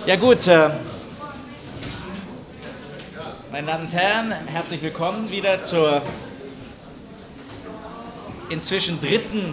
Ja gut, meine Damen und Herren, herzlich willkommen wieder zur inzwischen dritten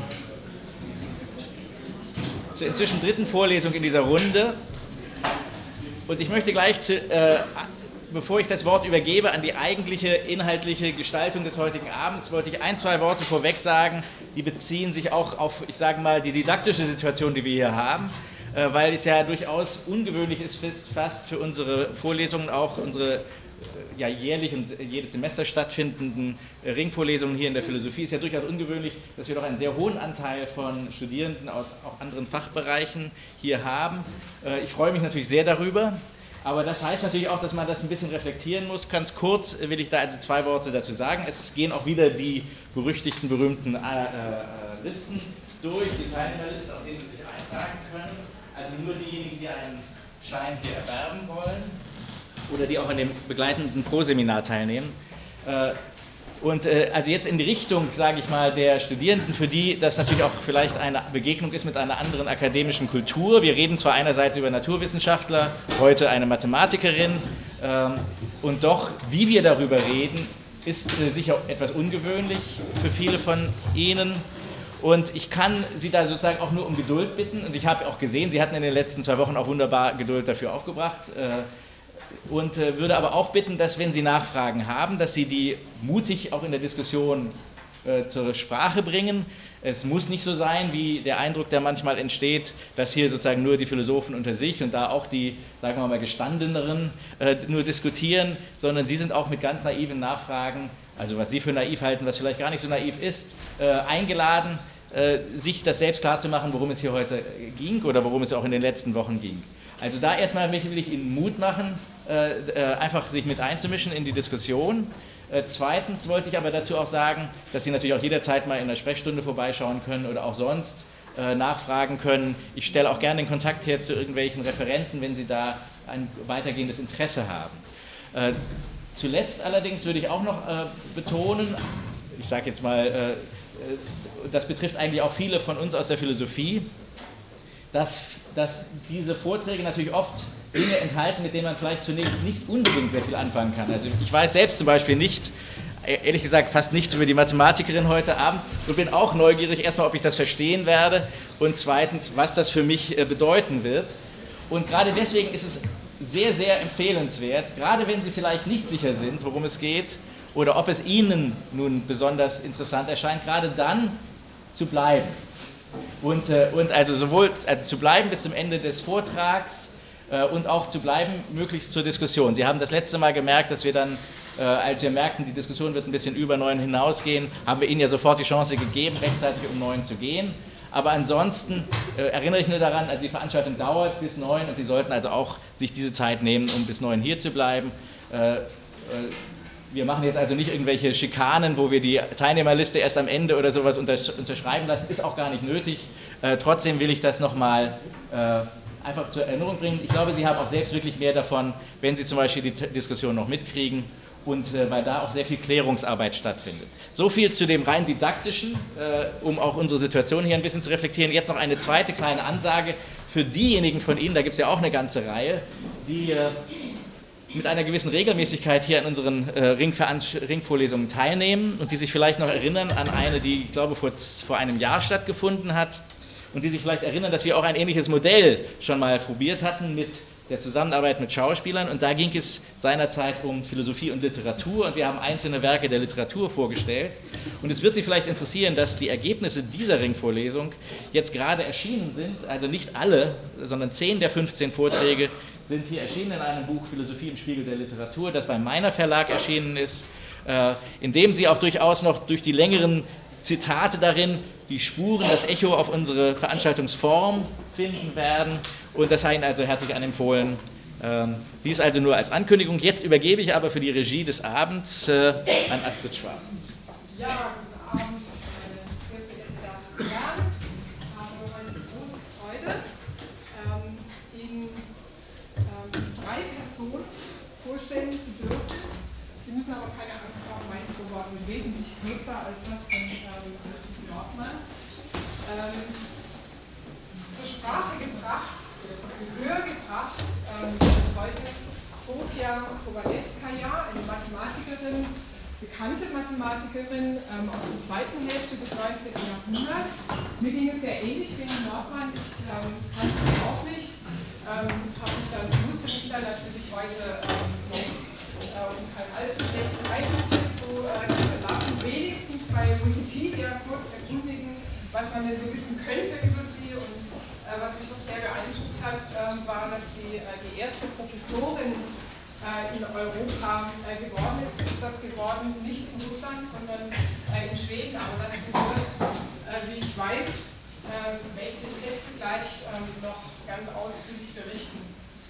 Vorlesung in dieser Runde. Und ich möchte gleich, bevor ich das Wort übergebe an die eigentliche inhaltliche Gestaltung des heutigen Abends, wollte ich ein, zwei Worte vorweg sagen, die beziehen sich auch auf, ich sage mal, die didaktische Situation, die wir hier haben, weil es ja durchaus ungewöhnlich ist, fast für unsere Vorlesungen, auch unsere jährlich und jedes Semester stattfindenden Ringvorlesungen hier in der Philosophie, ist ja durchaus ungewöhnlich, dass wir doch einen sehr hohen Anteil von Studierenden aus auch anderen Fachbereichen hier haben. Ich freue mich natürlich sehr darüber, aber das heißt natürlich auch, dass man das ein bisschen reflektieren muss. Ganz kurz will ich da also zwei Worte dazu sagen. Es gehen auch wieder die berüchtigten, berühmten Listen durch, die Teilnehmerlisten, auf denen Sie sich eintragen können. Also nur diejenigen, die einen Schein hier erwerben wollen oder die auch an dem begleitenden Proseminar teilnehmen. Also jetzt in die Richtung, sage ich mal, der Studierenden, für die das natürlich auch vielleicht eine Begegnung ist mit einer anderen akademischen Kultur. Wir reden zwar einerseits über Naturwissenschaftler, heute eine Mathematikerin, und doch, wie wir darüber reden, ist sicher etwas ungewöhnlich für viele von Ihnen. Und ich kann Sie da sozusagen auch nur um Geduld bitten. Und ich habe auch gesehen, Sie hatten in den letzten 2 Wochen auch wunderbar Geduld dafür aufgebracht. Und würde aber auch bitten, dass, wenn Sie Nachfragen haben, dass Sie die mutig auch in der Diskussion zur Sprache bringen. Es muss nicht so sein, wie der Eindruck, der manchmal entsteht, dass hier sozusagen nur die Philosophen unter sich und da auch die, sagen wir mal, Gestandeneren nur diskutieren, sondern Sie sind auch mit ganz naiven Nachfragen, also was Sie für naiv halten, was vielleicht gar nicht so naiv ist, eingeladen, sich das selbst klarzumachen, worum es hier heute ging oder worum es auch in den letzten Wochen ging. Also da erstmal will ich Ihnen Mut machen, einfach sich mit einzumischen in die Diskussion. Zweitens wollte ich aber dazu auch sagen, dass Sie natürlich auch jederzeit mal in der Sprechstunde vorbeischauen können oder auch sonst nachfragen können. Ich stelle auch gerne den Kontakt her zu irgendwelchen Referenten, wenn Sie da ein weitergehendes Interesse haben. Zuletzt allerdings würde ich auch noch betonen, ich sage jetzt mal, das betrifft eigentlich auch viele von uns aus der Philosophie, dass diese Vorträge natürlich oft Dinge enthalten, mit denen man vielleicht zunächst nicht unbedingt sehr viel anfangen kann. Also ich weiß selbst zum Beispiel nicht, ehrlich gesagt fast nichts über die Mathematikerin heute Abend und bin auch neugierig, erstmal, ob ich das verstehen werde und zweitens, was das für mich bedeuten wird. Und gerade deswegen ist es sehr, sehr empfehlenswert, gerade wenn Sie vielleicht nicht sicher sind, worum es geht oder ob es Ihnen nun besonders interessant erscheint, gerade dann zu bleiben. Und also sowohl zu bleiben bis zum Ende des Vortrags und auch zu bleiben möglichst zur Diskussion. Sie haben das letzte Mal gemerkt, dass wir dann, als wir merkten, die Diskussion wird ein bisschen über 9 hinausgehen, haben wir Ihnen ja sofort die Chance gegeben, rechtzeitig um 9 zu gehen. Aber ansonsten erinnere ich nur daran, also die Veranstaltung dauert bis 9 und Sie sollten also auch sich diese Zeit nehmen, um bis 9 hier zu bleiben. Wir machen jetzt also nicht irgendwelche Schikanen, wo wir die Teilnehmerliste erst am Ende oder sowas unterschreiben lassen, ist auch gar nicht nötig. Trotzdem will ich das nochmal einfach zur Erinnerung bringen. Ich glaube, Sie haben auch selbst wirklich mehr davon, wenn Sie zum Beispiel die Diskussion noch mitkriegen und weil da auch sehr viel Klärungsarbeit stattfindet. So viel zu dem rein didaktischen, um auch unsere Situation hier ein bisschen zu reflektieren. Jetzt noch eine zweite kleine Ansage für diejenigen von Ihnen, da gibt es ja auch eine ganze Reihe, die mit einer gewissen Regelmäßigkeit hier an unseren Ringvorlesungen teilnehmen und die sich vielleicht noch erinnern an eine, die, ich glaube, vor einem Jahr stattgefunden hat und die sich vielleicht erinnern, dass wir auch ein ähnliches Modell schon mal probiert hatten mit der Zusammenarbeit mit Schauspielern und da ging es seinerzeit um Philosophie und Literatur und wir haben einzelne Werke der Literatur vorgestellt und es wird Sie vielleicht interessieren, dass die Ergebnisse dieser Ringvorlesung jetzt gerade erschienen sind, also nicht alle, sondern 10 der 15 Vorträge sind hier erschienen in einem Buch Philosophie im Spiegel der Literatur, das beim Meiner Verlag erschienen ist, in dem Sie auch durchaus noch durch die längeren Zitate darin die Spuren, das Echo auf unsere Veranstaltungsform finden werden und das sei Ihnen also herzlich anempfohlen. Dies also nur als Ankündigung. Jetzt übergebe ich aber für die Regie des Abends an Astrid Schwarz. Ja, guten Abend, meine sehr verehrten Damen und Herren. Ich habe heute große Freude, Ihnen 3 Personen vorstellen zu dürfen. Sie müssen aber keine Angst haben, mein Vorwort wird wesentlich kürzer als das von Nordmann. Zur Sprache gebracht, oder zum Gehör gebracht, Sofia Kowalewskaja, eine Mathematikerin, bekannte Mathematikerin aus der zweiten Hälfte des 19. Jahrhunderts. Mir ging es sehr ähnlich wie Herrn Nordmann. Ich kannte sie auch nicht. Musste mich dann natürlich heute noch um keinen allzu schlechten Eindruck hierzu hinterlassen, wenigstens bei Wikipedia kurz erkundigen, was man denn so wissen könnte über sie. Und was mich doch sehr beeindruckt hat, war, dass sie die erste Professorin in Europa geworden ist. Ist das geworden nicht in Russland, sondern in Schweden, aber dazu wird, wie ich weiß, Mechthild Hetzel gleich noch ganz ausführlich berichten.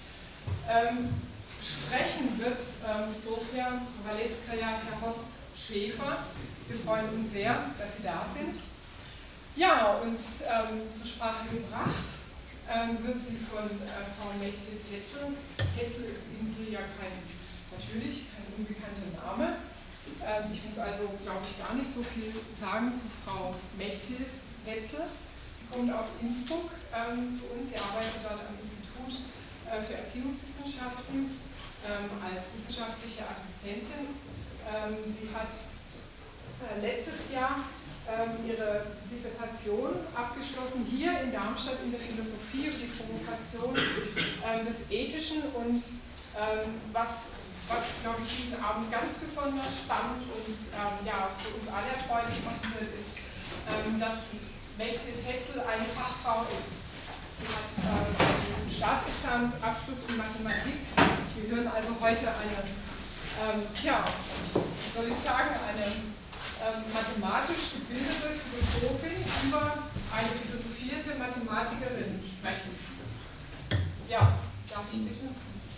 Sprechen wird Sofia Kowalewskaja, Herr Horst Schäfer. Wir freuen uns sehr, dass Sie da sind. Ja, und zur Sprache gebracht wird sie von Frau Mechthild Hetzel. Hetzel ist Ihnen hier ja natürlich kein unbekannter Name. Ich muss also, glaube ich, gar nicht so viel sagen zu Frau Mechthild Hetzel. Sie kommt aus Innsbruck zu uns. Sie arbeitet dort am Institut für Erziehungswissenschaften als wissenschaftliche Assistentin. Sie hat letztes Jahr ihre Dissertation abgeschlossen hier in Darmstadt in der Philosophie und die Provokation des Ethischen und was glaube ich, diesen Abend ganz besonders spannend und ja, für uns alle erfreulich machen wird, ist, dass Mechthild Hetzel eine Fachfrau ist. Sie hat einen Staatsexamensabschluss in Mathematik. Wir hören also heute eine, wie soll ich sagen, eine mathematisch gebildete Philosophin über eine philosophierte Mathematikerin sprechen. Ja, darf ich bitte?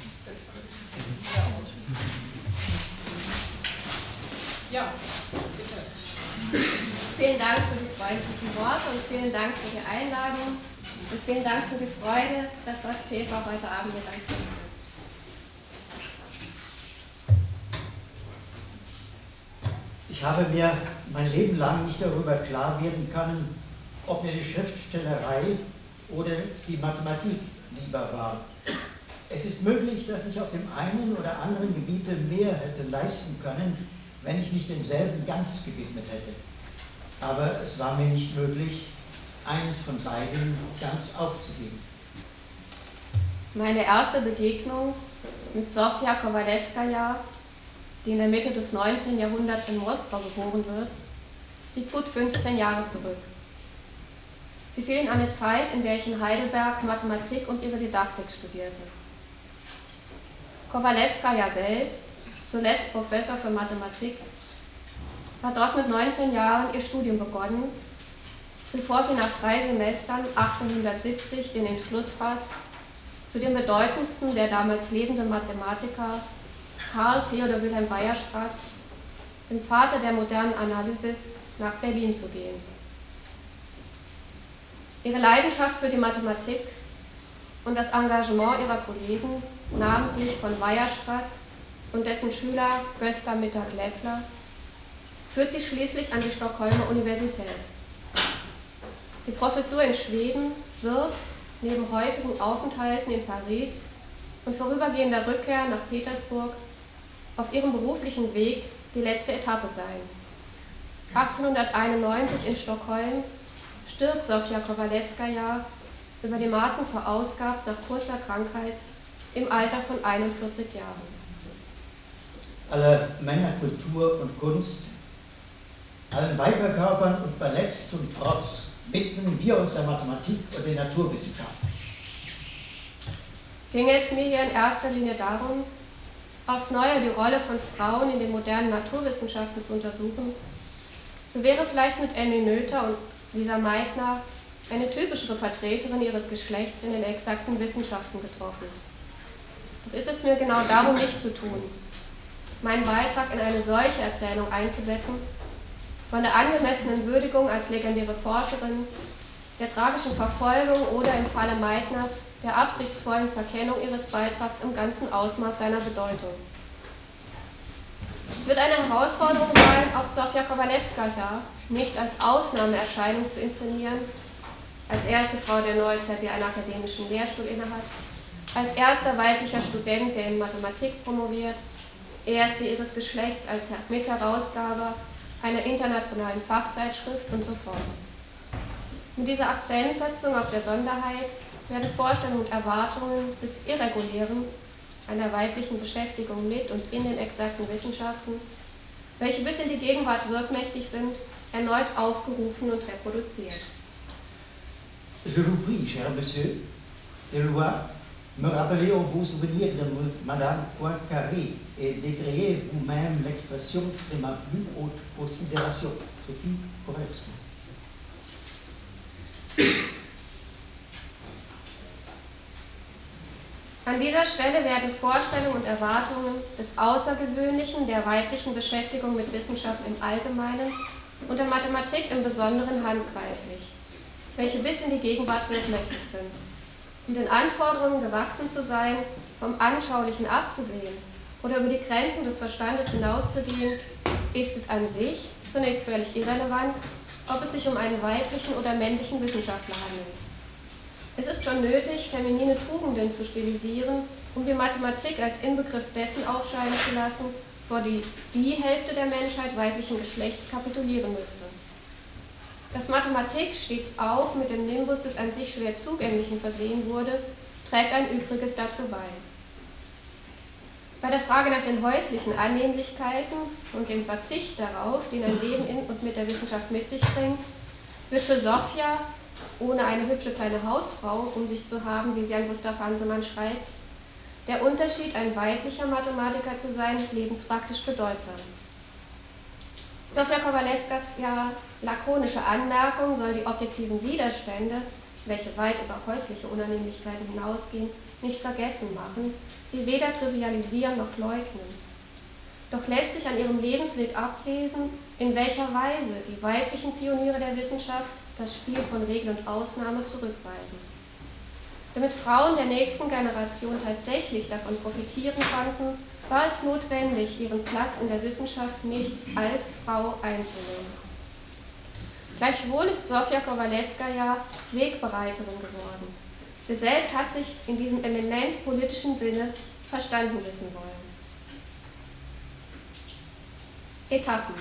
Ja, bitte. Vielen Dank für die freundlichen Worte und vielen Dank für die Einladung und vielen Dank für die Freude, dass das TV heute Abend mit euch tun wird. Ich habe mir mein Leben lang nicht darüber klar werden können, ob mir die Schriftstellerei oder die Mathematik lieber war. Es ist möglich, dass ich auf dem einen oder anderen Gebiete mehr hätte leisten können, wenn ich mich demselben ganz gewidmet hätte. Aber es war mir nicht möglich, eines von beiden ganz aufzugeben. Meine erste Begegnung mit Sofia Kowalewskaja, die in der Mitte des 19. Jahrhunderts in Moskau geboren wird, liegt gut 15 Jahre zurück. Sie fiel in eine Zeit, in der ich in Heidelberg Mathematik und ihre Didaktik studierte. Kowalewskaja selbst, zuletzt Professor für Mathematik, hat dort mit 19 Jahren ihr Studium begonnen, bevor sie nach 3 Semestern 1870 den Entschluss fasst, zu dem bedeutendsten der damals lebenden Mathematiker, Karl Theodor Wilhelm Weierstrass, dem Vater der modernen Analysis, nach Berlin zu gehen. Ihre Leidenschaft für die Mathematik und das Engagement ihrer Kollegen, namentlich von Weierstrass und dessen Schüler Gösta Mittag-Leffler, führt sie schließlich an die Stockholmer Universität. Die Professur in Schweden wird, neben häufigen Aufenthalten in Paris und vorübergehender Rückkehr nach Petersburg, auf ihrem beruflichen Weg die letzte Etappe sein. 1891 in Stockholm stirbt Sofia Kowalewskaja über die Maßen verausgabt nach kurzer Krankheit im Alter von 41 Jahren. Aller Männerkultur und Kunst, allen Weiberkörpern und Balletts zum Trotz, widmen wir uns der Mathematik und den Naturwissenschaften. Ginge es mir hier in erster Linie darum, aufs Neue die Rolle von Frauen in den modernen Naturwissenschaften zu untersuchen, so wäre vielleicht mit Emmy Noether und Lisa Meitner eine typischere Vertreterin ihres Geschlechts in den exakten Wissenschaften getroffen. Doch ist es mir genau darum nicht zu tun, meinen Beitrag in eine solche Erzählung einzubetten, von der angemessenen Würdigung als legendäre Forscherin, der tragischen Verfolgung oder im Falle Meitners der absichtsvollen Verkennung ihres Beitrags im ganzen Ausmaß seiner Bedeutung. Es wird eine Herausforderung sein, auch Sofia Kowalewskaja nicht als Ausnahmeerscheinung zu inszenieren, als erste Frau der Neuzeit, die einen akademischen Lehrstuhl innehat, als erster weiblicher Student, der in Mathematik promoviert, erste ihres Geschlechts als Mitherausgaber einer internationalen Fachzeitschrift und so fort. Mit dieser Akzentsetzung auf der Sonderheit werden Vorstellungen und Erwartungen des Irregulären, einer weiblichen Beschäftigung mit und in den exakten Wissenschaften, welche bis in die Gegenwart wirkmächtig sind, erneut aufgerufen und reproduziert. Je vous prie, cher monsieur, de loi, me rappeler aux beaux souvenirs de Madame Poincaré et d'écrire vous-même l'expression de ma plus haute considération. Sophie Kowalewska. An dieser Stelle werden Vorstellungen und Erwartungen des Außergewöhnlichen der weiblichen Beschäftigung mit Wissenschaft im Allgemeinen und der Mathematik im Besonderen handgreiflich, welche bis in die Gegenwart wirkmächtig sind. Um den Anforderungen gewachsen zu sein, vom Anschaulichen abzusehen oder über die Grenzen des Verstandes hinauszugehen, ist es an sich zunächst völlig irrelevant, ob es sich um einen weiblichen oder männlichen Wissenschaftler handelt. Es ist schon nötig, feminine Tugenden zu stilisieren, um die Mathematik als Inbegriff dessen aufscheinen zu lassen, vor die Hälfte der Menschheit weiblichen Geschlechts kapitulieren müsste. Dass Mathematik stets auch mit dem Nimbus des an sich schwer Zugänglichen versehen wurde, trägt ein Übriges dazu bei. Bei der Frage nach den häuslichen Annehmlichkeiten und dem Verzicht darauf, den ein Leben in und mit der Wissenschaft mit sich bringt, wird für Sophia, ohne eine hübsche kleine Hausfrau um sich zu haben, wie sie an Gustav Hansemann schreibt, der Unterschied, ein weiblicher Mathematiker zu sein, lebenspraktisch bedeutsam. Sophia Kowalewskas lakonische Anmerkung soll die objektiven Widerstände, welche weit über häusliche Unannehmlichkeiten hinausgehen, nicht vergessen machen, sie weder trivialisieren noch leugnen. Doch lässt sich an ihrem Lebensweg ablesen, in welcher Weise die weiblichen Pioniere der Wissenschaft das Spiel von Regel und Ausnahme zurückweisen. Damit Frauen der nächsten Generation tatsächlich davon profitieren konnten, war es notwendig, ihren Platz in der Wissenschaft nicht als Frau einzunehmen. Gleichwohl ist Sophia Kowalewska Wegbereiterin geworden. Sie selbst hat sich in diesem eminent politischen Sinne verstanden wissen wollen. Etappen.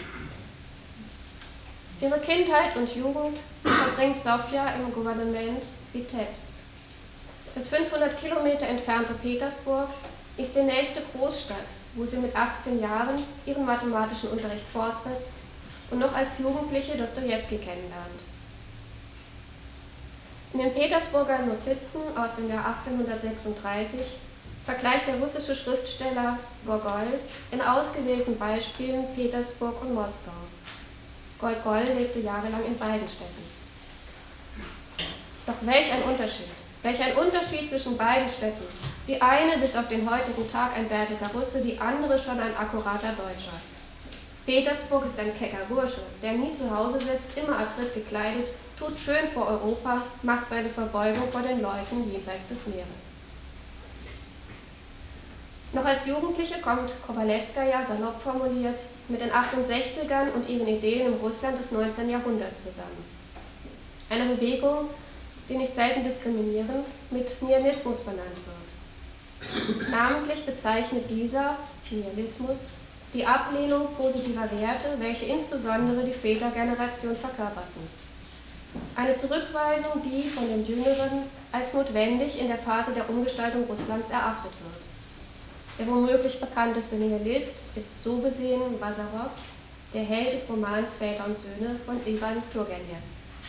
Ihre Kindheit und Jugend verbringt Sophia im Gouvernement Vitebsk. Das 500 Kilometer entfernte Petersburg ist die nächste Großstadt, wo sie mit 18 Jahren ihren mathematischen Unterricht fortsetzt und noch als Jugendliche Dostojewski kennenlernt. In den Petersburger Notizen aus dem Jahr 1836 vergleicht der russische Schriftsteller Gogol in ausgewählten Beispielen Petersburg und Moskau. Gogol lebte jahrelang in beiden Städten. Doch welch ein Unterschied! Welch ein Unterschied zwischen beiden Städten. Die eine bis auf den heutigen Tag ein bärtiger Russe, die andere schon ein akkurater Deutscher. Petersburg ist ein kecker Bursche, der nie zu Hause sitzt, immer adrett gekleidet, tut schön vor Europa, macht seine Verbeugung vor den Leuten jenseits des Meeres. Noch als Jugendliche kommt Kowalewska salopp formuliert mit den 68ern und ihren Ideen im Russland des 19. Jahrhunderts zusammen. Eine Bewegung, die nicht selten diskriminierend mit Nihilismus benannt wird. Namentlich bezeichnet dieser Nihilismus die Ablehnung positiver Werte, welche insbesondere die Vätergeneration verkörperten. Eine Zurückweisung, die von den Jüngeren als notwendig in der Phase der Umgestaltung Russlands erachtet wird. Der womöglich bekannteste Nihilist ist so besehen Basarow, der Held des Romans Väter und Söhne von Iwan Turgenew.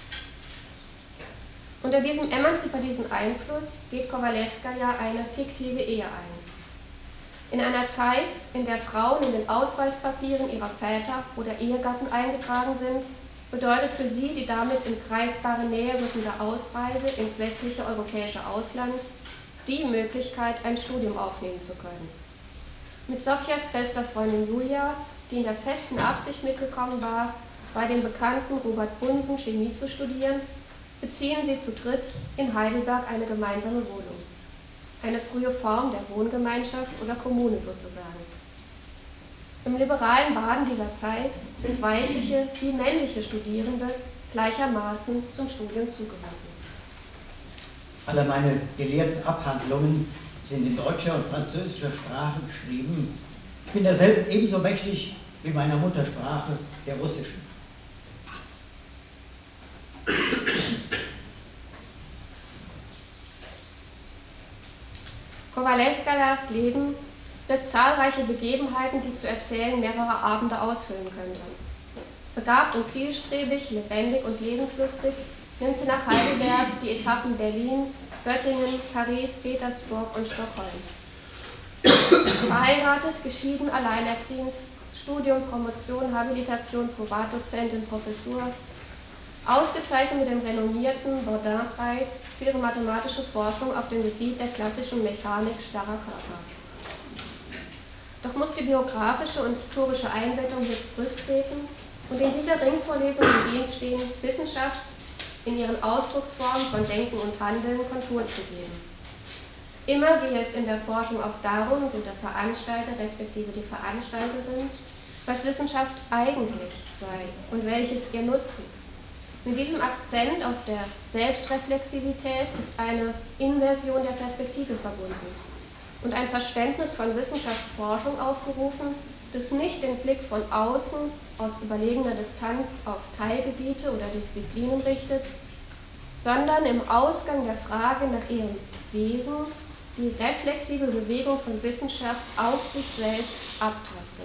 Unter diesem emanzipativen Einfluss geht Kowalewska eine fiktive Ehe ein. In einer Zeit, in der Frauen in den Ausweispapieren ihrer Väter oder Ehegatten eingetragen sind, bedeutet für sie die damit in greifbare Nähe rückende Ausreise ins westliche europäische Ausland die Möglichkeit, ein Studium aufnehmen zu können. Mit Sophias bester Freundin Julia, die in der festen Absicht mitgekommen war, bei dem bekannten Robert Bunsen Chemie zu studieren, beziehen sie zu dritt in Heidelberg eine gemeinsame Wohnung. Eine frühe Form der Wohngemeinschaft oder Kommune sozusagen. Im liberalen Baden dieser Zeit sind weibliche wie männliche Studierende gleichermaßen zum Studium zugelassen. Alle meine gelehrten Abhandlungen sind in deutscher und französischer Sprache geschrieben. Ich bin derselben ebenso mächtig wie meiner Muttersprache, der russischen. Kowalewskajas Leben birgt zahlreiche Begebenheiten, die zu erzählen mehrere Abende ausfüllen könnten. Begabt und zielstrebig, lebendig und lebenslustig nimmt sie nach Heidelberg die Etappen Berlin, Göttingen, Paris, Petersburg und Stockholm. Verheiratet, geschieden, alleinerziehend, Studium, Promotion, Habilitation, Privatdozentin, Professur, ausgezeichnet mit dem renommierten Bourdin-Preis für ihre mathematische Forschung auf dem Gebiet der klassischen Mechanik starrer Körper. Doch muss die biografische und historische Einbettung hier zurücktreten und in dieser Ringvorlesung im Dienst stehen, Wissenschaft in ihren Ausdrucksformen von Denken und Handeln Kontur zu geben. Immer gehe es in der Forschung auch darum, so der Veranstalter respektive die Veranstalterin, was Wissenschaft eigentlich sei und welches ihr Nutzen. Mit diesem Akzent auf der Selbstreflexivität ist eine Inversion der Perspektive verbunden und ein Verständnis von Wissenschaftsforschung aufgerufen, das nicht den Blick von außen aus überlegener Distanz auf Teilgebiete oder Disziplinen richtet, sondern im Ausgang der Frage nach ihrem Wesen die reflexive Bewegung von Wissenschaft auf sich selbst abtastet.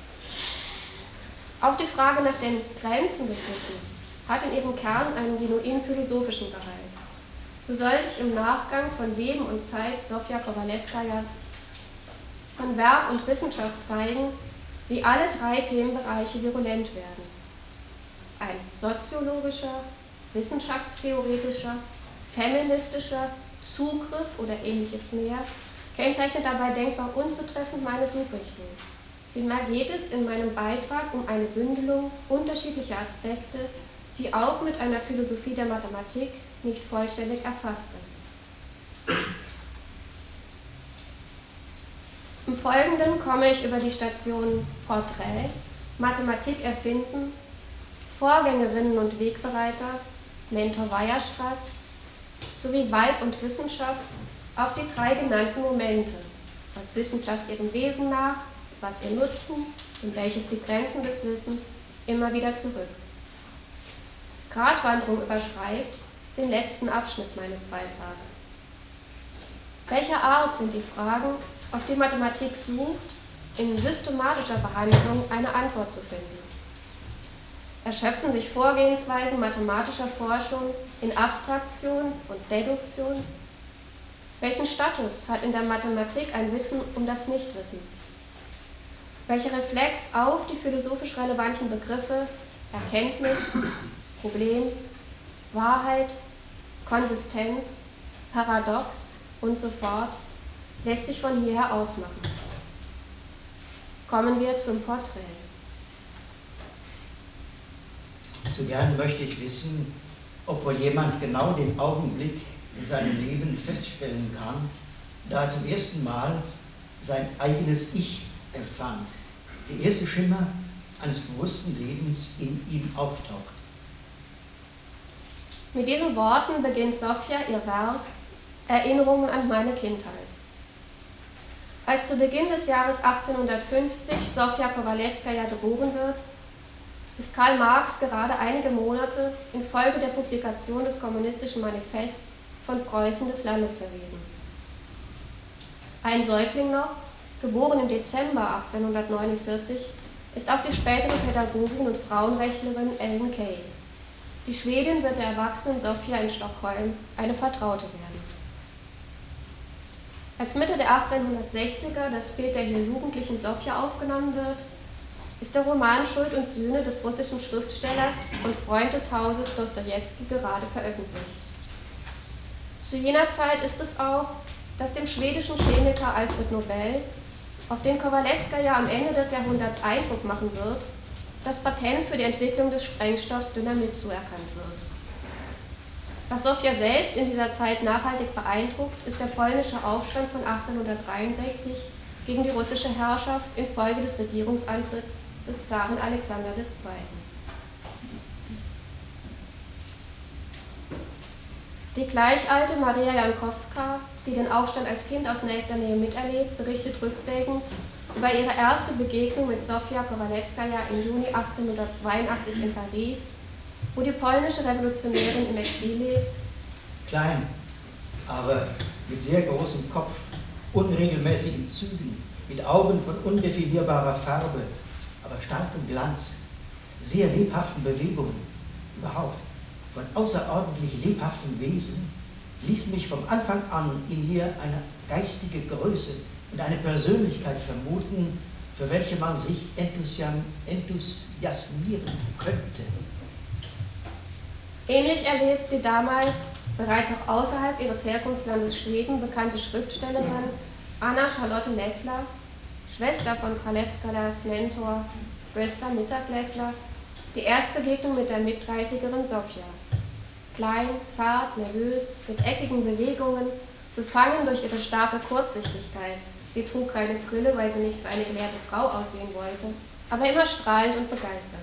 Auch die Frage nach den Grenzen des Wissens hat in ihrem Kern einen genuin philosophischen Gehalt. So soll sich im Nachgang von Leben und Zeit Sofja Kowalewskajas von Werk und Wissenschaft zeigen, wie alle drei Themenbereiche virulent werden. Ein soziologischer, wissenschaftstheoretischer, feministischer Zugriff oder ähnliches mehr kennzeichnet dabei denkbar unzutreffend meine Suchrichtung. Vielmehr geht es in meinem Beitrag um eine Bündelung unterschiedlicher Aspekte, die auch mit einer Philosophie der Mathematik nicht vollständig erfasst ist. Im Folgenden komme ich über die Stationen Porträt, Mathematik erfinden, Vorgängerinnen und Wegbereiter, Mentor Weierstraß sowie Weib und Wissenschaft auf die drei genannten Momente, was Wissenschaft ihrem Wesen nach, was ihr Nutzen und welches die Grenzen des Wissens, immer wieder zurück. Gratwanderung überschreibt den letzten Abschnitt meines Beitrags. Welcher Art sind die Fragen, auf die Mathematik sucht, in systematischer Behandlung eine Antwort zu finden? Erschöpfen sich Vorgehensweisen mathematischer Forschung in Abstraktion und Deduktion? Welchen Status hat in der Mathematik ein Wissen um das Nichtwissen? Welcher Reflex auf die philosophisch relevanten Begriffe Erkenntnis, Problem, Wahrheit, Konsistenz, Paradox und so fort lässt sich von hierher ausmachen? Kommen wir zum Porträt. Zu gern möchte ich wissen, ob wohl jemand genau den Augenblick in seinem Leben feststellen kann, da er zum ersten Mal sein eigenes Ich empfand, der erste Schimmer eines bewussten Lebens in ihm auftaucht. Mit diesen Worten beginnt Sofja ihr Werk Erinnerungen an meine Kindheit. Als zu Beginn des Jahres 1850 Sofja Kowalewskaja geboren wird, ist Karl Marx gerade einige Monate infolge der Publikation des Kommunistischen Manifests von Preußen des Landes verwiesen. Ein Säugling noch, geboren im Dezember 1849, ist auch die spätere Pädagogin und Frauenrechtlerin Ellen Key. Die Schwedin wird der erwachsenen Sofja in Stockholm eine Vertraute werden. Als Mitte der 1860er das Bild der hier jugendlichen Sofja aufgenommen wird, ist der Roman Schuld und Sühne des russischen Schriftstellers und Freund des Hauses Dostojewski gerade veröffentlicht. Zu jener Zeit ist es auch, dass dem schwedischen Chemiker Alfred Nobel, auf den Kowalewskaja am Ende des Jahrhunderts Eindruck machen wird, das Patent für die Entwicklung des Sprengstoffs Dynamit zuerkannt wird. Was Sofja selbst in dieser Zeit nachhaltig beeindruckt, ist der polnische Aufstand von 1863 gegen die russische Herrschaft infolge des Regierungsantritts des Zaren Alexander II. Die gleichalte Maria Jankowska, die den Aufstand als Kind aus nächster Nähe miterlebt, berichtet rückblickend über ihre erste Begegnung mit Sofia Kowalewskaja im Juni 1882 in Paris, wo die polnische Revolutionärin im Exil lebt. Klein, aber mit sehr großem Kopf, unregelmäßigen Zügen, mit Augen von undefinierbarer Farbe, aber starkem Glanz, sehr lebhaften Bewegungen, überhaupt von außerordentlich lebhaftem Wesen, ließ mich vom Anfang an in ihr eine geistige Größe und eine Persönlichkeit vermuten, für welche man sich enthusiasmieren könnte. Ähnlich erlebt die damals bereits auch außerhalb ihres Herkunftslandes Schweden bekannte Schriftstellerin Anna Charlotte Leffler, Schwester von Kralewskajas Mentor Gösta Mittag-Leffler, die Erstbegegnung mit der Mit-30erin Sofia. Klein, zart, nervös, mit eckigen Bewegungen, befangen durch ihre starke Kurzsichtigkeit. Sie trug keine Brille, weil sie nicht für eine gelehrte Frau aussehen wollte, aber immer strahlend und begeistert.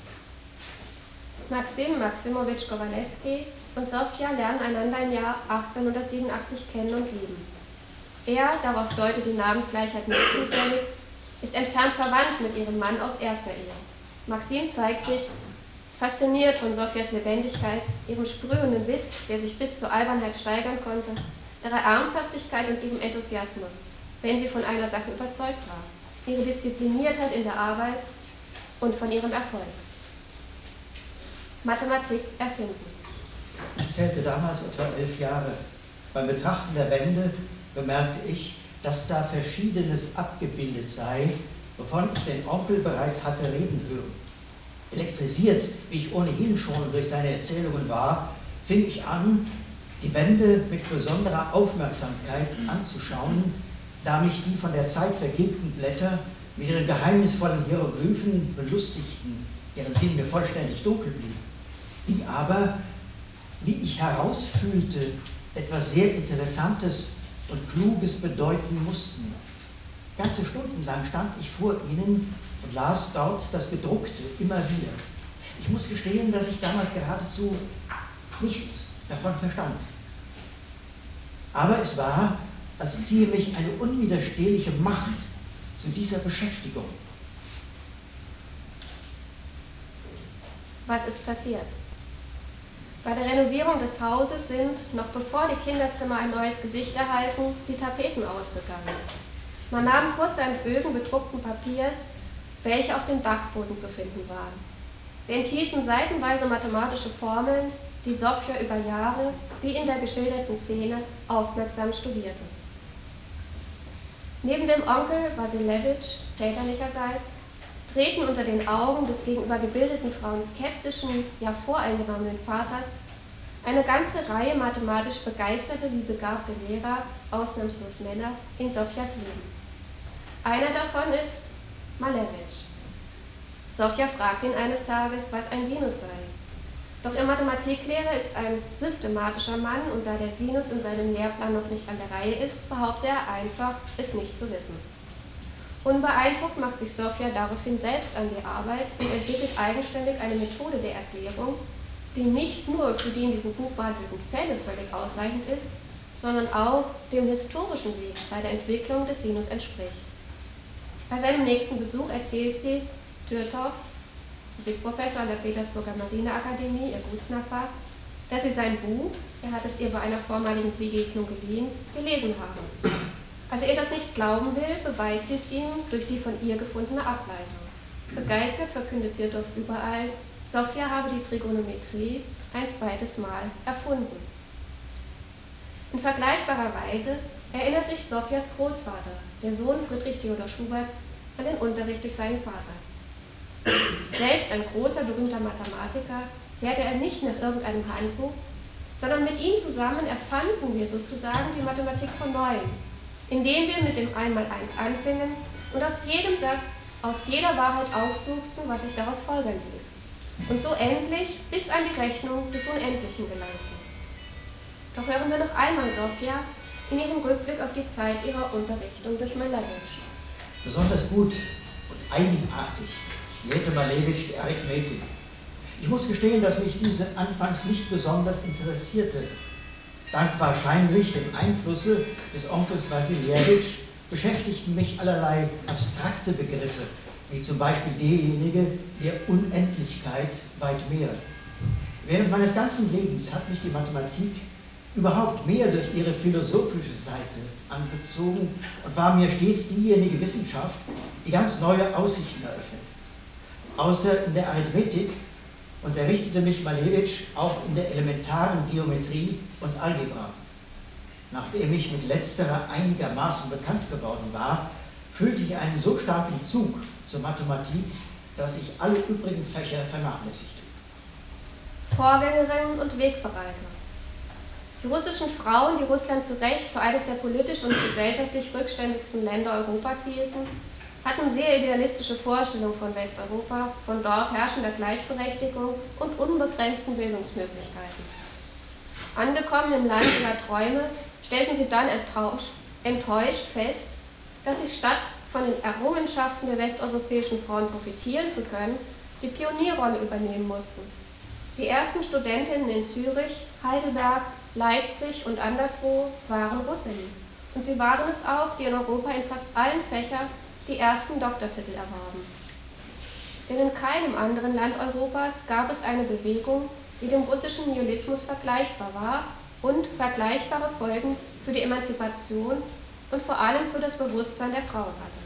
Maxim Maximowitsch Kowalewski und Sofia lernen einander im Jahr 1887 kennen und lieben. Er, darauf deutet die Namensgleichheit nicht zufällig, ist entfernt verwandt mit ihrem Mann aus erster Ehe. Maxim zeigt sich fasziniert von Sofias Lebendigkeit, ihrem sprühenden Witz, der sich bis zur Albernheit steigern konnte, ihrer Ernsthaftigkeit und ihrem Enthusiasmus, wenn sie von einer Sache überzeugt war, ihre Diszipliniertheit in der Arbeit und von ihrem Erfolg. Mathematik erfinden. Ich zählte damals etwa 11 Jahre. Beim Betrachten der Wände bemerkte ich, dass da Verschiedenes abgebildet sei, wovon ich den Onkel bereits hatte reden hören. Elektrisiert, wie ich ohnehin schon durch seine Erzählungen war, fing ich an, die Wände mit besonderer Aufmerksamkeit anzuschauen, da mich die von der Zeit vergilbten Blätter mit ihren geheimnisvollen Hieroglyphen belustigten, deren Sinn mir vollständig dunkel blieb, die aber, wie ich herausfühlte, etwas sehr Interessantes und Kluges bedeuten mussten. Ganze Stunden lang stand ich vor ihnen und las dort das Gedruckte immer wieder. Ich muss gestehen, dass ich damals geradezu nichts davon verstand. Aber es war, als ziehe mich eine unwiderstehliche Macht zu dieser Beschäftigung. Was ist passiert? Bei der Renovierung des Hauses sind, noch bevor die Kinderzimmer ein neues Gesicht erhalten, die Tapeten ausgegangen. Man nahm kurz an Bögen bedruckten Papiers, welche auf dem Dachboden zu finden waren. Sie enthielten seitenweise mathematische Formeln, die Sofia über Jahre, wie in der geschilderten Szene, aufmerksam studierte. Neben dem Onkel Wasilewitsch, väterlicherseits, treten unter den Augen des gegenüber gebildeten Frauen skeptischen, ja voreingenommenen Vaters eine ganze Reihe mathematisch begeisterte wie begabte Lehrer, ausnahmslos Männer, in Sofias Leben. Einer davon ist Malevich. Sofia fragt ihn eines Tages, was ein Sinus sei. Doch ihr Mathematiklehrer ist ein systematischer Mann und da der Sinus in seinem Lehrplan noch nicht an der Reihe ist, behauptet er einfach, es nicht zu wissen. Unbeeindruckt macht sich Sofia daraufhin selbst an die Arbeit und entwickelt eigenständig eine Methode der Erklärung, die nicht nur für die in diesem Buch behandelten Fälle völlig ausreichend ist, sondern auch dem historischen Weg bei der Entwicklung des Sinus entspricht. Bei seinem nächsten Besuch erzählt sie, Türtow, Physikprofessor an der Petersburger Marineakademie, ihr Gutsnachbar, dass sie sein Buch, er hat es ihr bei einer vormaligen Begegnung geliehen, gelesen habe. Als er ihr das nicht glauben will, beweist es ihm durch die von ihr gefundene Ableitung. Begeistert verkündet Türtow überall, Sofia habe die Trigonometrie ein zweites Mal erfunden. In vergleichbarer Weise erinnert sich Sofias Großvater, der Sohn Friedrich Theodor Schuberts, an den Unterricht durch seinen Vater. Selbst ein großer, berühmter Mathematiker lehrte er nicht nach irgendeinem Handbuch, sondern mit ihm zusammen erfanden wir sozusagen die Mathematik von neuem, indem wir mit dem Einmaleins anfingen und aus jedem Satz, aus jeder Wahrheit aufsuchten, was sich daraus folgern ließ, und so endlich bis an die Rechnung des Unendlichen gelangten. Doch hören wir noch einmal Sofia in ihrem Rückblick auf die Zeit ihrer Unterrichtung durch Malevich. Besonders gut und eigenartig lehrte Malevich die Arithmetik. Ich muss gestehen, dass mich diese anfangs nicht besonders interessierte. Dank wahrscheinlich dem Einflusse des Onkels Wassiljewitsch beschäftigten mich allerlei abstrakte Begriffe, wie zum Beispiel derjenige der Unendlichkeit weit mehr. Während meines ganzen Lebens hat mich die Mathematik überhaupt mehr durch ihre philosophische Seite angezogen und war mir stets diejenige Wissenschaft, die ganz neue Aussichten eröffnet. Außer in der Arithmetik unterrichtete mich Malevich auch in der elementaren Geometrie und Algebra. Nachdem ich mit letzterer einigermaßen bekannt geworden war, fühlte ich einen so starken Zug zur Mathematik, dass ich alle übrigen Fächer vernachlässigte. Vorgängerinnen und Wegbereiter. Die russischen Frauen, die Russland zu Recht für eines der politisch und gesellschaftlich rückständigsten Länder Europas hielten, hatten sehr idealistische Vorstellungen von Westeuropa, von dort herrschender Gleichberechtigung und unbegrenzten Bildungsmöglichkeiten. Angekommen im Land ihrer Träume, stellten sie dann enttäuscht fest, dass sie statt von den Errungenschaften der westeuropäischen Frauen profitieren zu können, die Pionierrolle übernehmen mussten. Die ersten Studentinnen in Zürich, Heidelberg, Leipzig und anderswo waren Russinnen. Und sie waren es auch, die in Europa in fast allen Fächern die ersten Doktortitel erwarben. Denn in keinem anderen Land Europas gab es eine Bewegung, die dem russischen Nihilismus vergleichbar war und vergleichbare Folgen für die Emanzipation und vor allem für das Bewusstsein der Frauen hatte.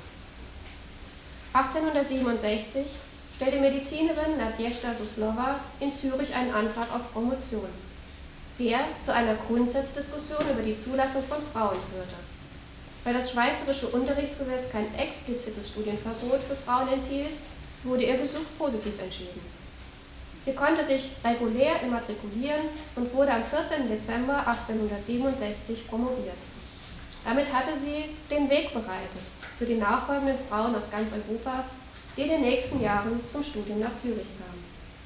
1867 stellte Medizinerin Nadjezhda Suslova in Zürich einen Antrag auf Promotion, der zu einer Grundsatzdiskussion über die Zulassung von Frauen führte. Weil das schweizerische Unterrichtsgesetz kein explizites Studienverbot für Frauen enthielt, wurde ihr Gesuch positiv entschieden. Sie konnte sich regulär immatrikulieren und wurde am 14. Dezember 1867 promoviert. Damit hatte sie den Weg bereitet für die nachfolgenden Frauen aus ganz Europa, die in den nächsten Jahren zum Studium nach Zürich kamen.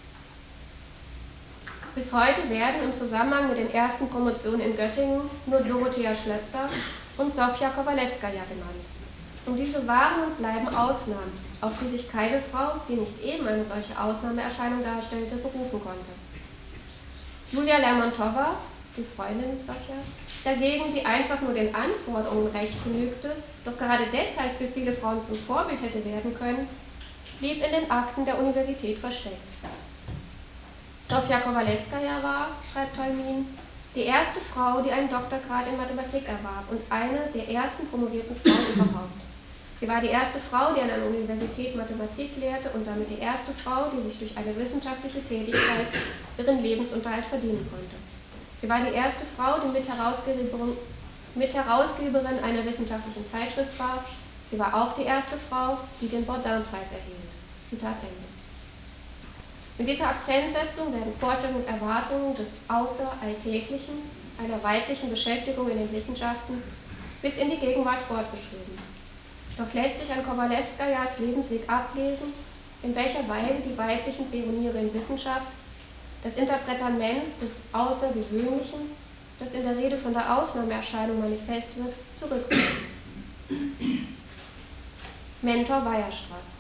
Bis heute werden im Zusammenhang mit den ersten Promotionen in Göttingen nur Dorothea Schlözer und Sofia Kowalewskaja genannt. Und diese waren und bleiben Ausnahmen, auf die sich keine Frau, die nicht eben eine solche Ausnahmeerscheinung darstellte, berufen konnte. Julia Lermontowa, die Freundin Sofias, dagegen, die einfach nur den Anforderungen recht genügte, doch gerade deshalb für viele Frauen zum Vorbild hätte werden können, blieb in den Akten der Universität versteckt. Sofia Kowalewskaja war, schreibt Tolmin, die erste Frau, die einen Doktorgrad in Mathematik erwarb und eine der ersten promovierten Frauen überhaupt. Sie war die erste Frau, die an einer Universität Mathematik lehrte und damit die erste Frau, die sich durch eine wissenschaftliche Tätigkeit ihren Lebensunterhalt verdienen konnte. Sie war die erste Frau, die Mitherausgeberin einer wissenschaftlichen Zeitschrift war. Sie war auch die erste Frau, die den Bourdin-Preis erhielt. Zitat Ende. Mit dieser Akzentsetzung werden Vorstellungen und Erwartungen des Außeralltäglichen, einer weiblichen Beschäftigung in den Wissenschaften, bis in die Gegenwart fortgeschrieben. Doch lässt sich an Kowalewskajas Lebensweg ablesen, in welcher Weise die weiblichen Pioniere in Wissenschaft das Interpretament des Außergewöhnlichen, das in der Rede von der Ausnahmeerscheinung manifest wird, zurückbringen. Mentor Weierstrass.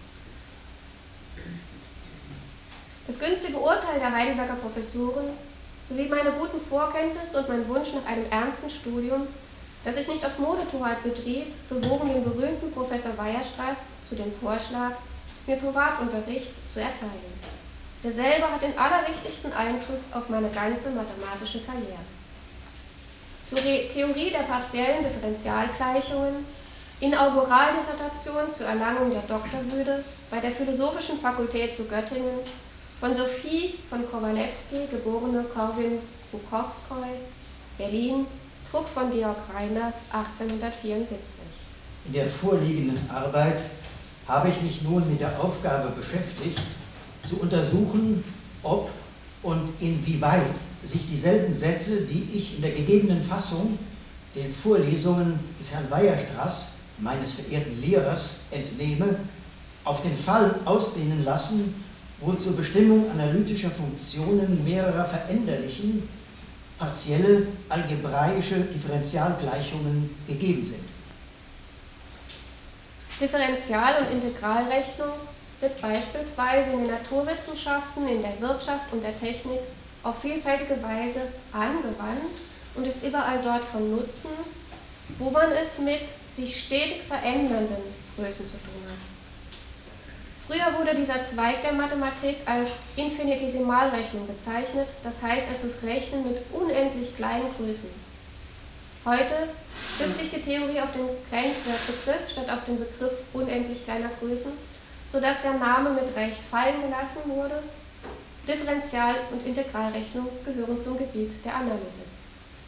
Das günstige Urteil der Heidelberger Professoren sowie meine guten Vorkenntnisse und mein Wunsch nach einem ernsten Studium, das ich nicht aus Modetorheit betrieb, bewogen den berühmten Professor Weierstrass zu dem Vorschlag, mir Privatunterricht zu erteilen. Derselbe hat den allerwichtigsten Einfluss auf meine ganze mathematische Karriere. Zur Theorie der partiellen Differentialgleichungen, Inauguraldissertation zur Erlangung der Doktorwürde bei der Philosophischen Fakultät zu Göttingen von Sophie von Kowalewski, geborene Korwin-Bukowskoi, Berlin, Druck von Georg Reimer, 1874. In der vorliegenden Arbeit habe ich mich nun mit der Aufgabe beschäftigt, zu untersuchen, ob und inwieweit sich dieselben Sätze, die ich in der gegebenen Fassung den Vorlesungen des Herrn Weierstrass, meines verehrten Lehrers, entnehme, auf den Fall ausdehnen lassen, wo zur Bestimmung analytischer Funktionen mehrerer veränderlichen, partielle algebraische Differentialgleichungen gegeben sind. Differential- und Integralrechnung wird beispielsweise in den Naturwissenschaften, in der Wirtschaft und der Technik auf vielfältige Weise angewandt und ist überall dort von Nutzen, wo man es mit sich stetig verändernden Größen zu tun hat. Früher wurde dieser Zweig der Mathematik als Infinitesimalrechnung bezeichnet, das heißt, es ist Rechnen mit unendlich kleinen Größen. Heute stützt sich die Theorie auf den Grenzwertbegriff statt auf den Begriff unendlich kleiner Größen, sodass der Name mit Recht fallen gelassen wurde. Differential- und Integralrechnung gehören zum Gebiet der Analysis.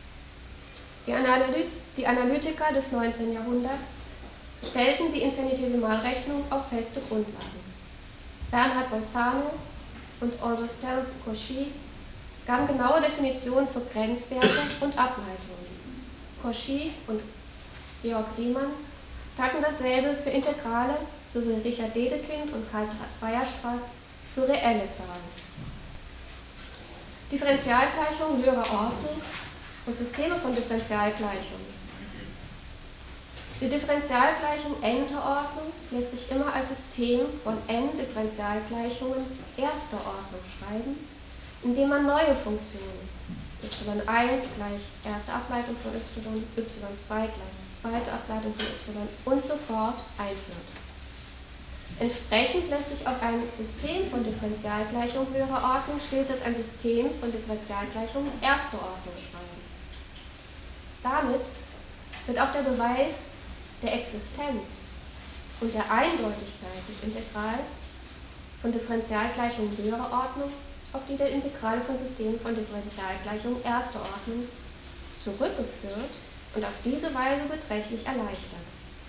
Die Analytiker des 19. Jahrhunderts stellten die Infinitesimalrechnung auf feste Grundlagen. Bernhard Bolzano und Augustin Cauchy gaben genaue Definitionen für Grenzwerte und Ableitungen. Cauchy und Georg Riemann taten dasselbe für Integrale sowie Richard Dedekind und Karl Weierstrass für reelle Zahlen. Differentialgleichungen höherer Ordnung und Systeme von Differentialgleichungen. Die Differentialgleichung n-ter Ordnung lässt sich immer als System von n Differentialgleichungen erster Ordnung schreiben, indem man neue Funktionen y1 gleich erste Ableitung von y, y2 gleich zweite Ableitung von y und so fort einführt. Entsprechend lässt sich auch ein System von Differentialgleichungen höherer Ordnung stets als ein System von Differentialgleichungen erster Ordnung schreiben. Damit wird auch der Beweis der Existenz und der Eindeutigkeit des Integrals von Differentialgleichungen höherer Ordnung auf die der Integrale von Systemen von Differentialgleichungen erster Ordnung zurückgeführt und auf diese Weise beträchtlich erleichtert.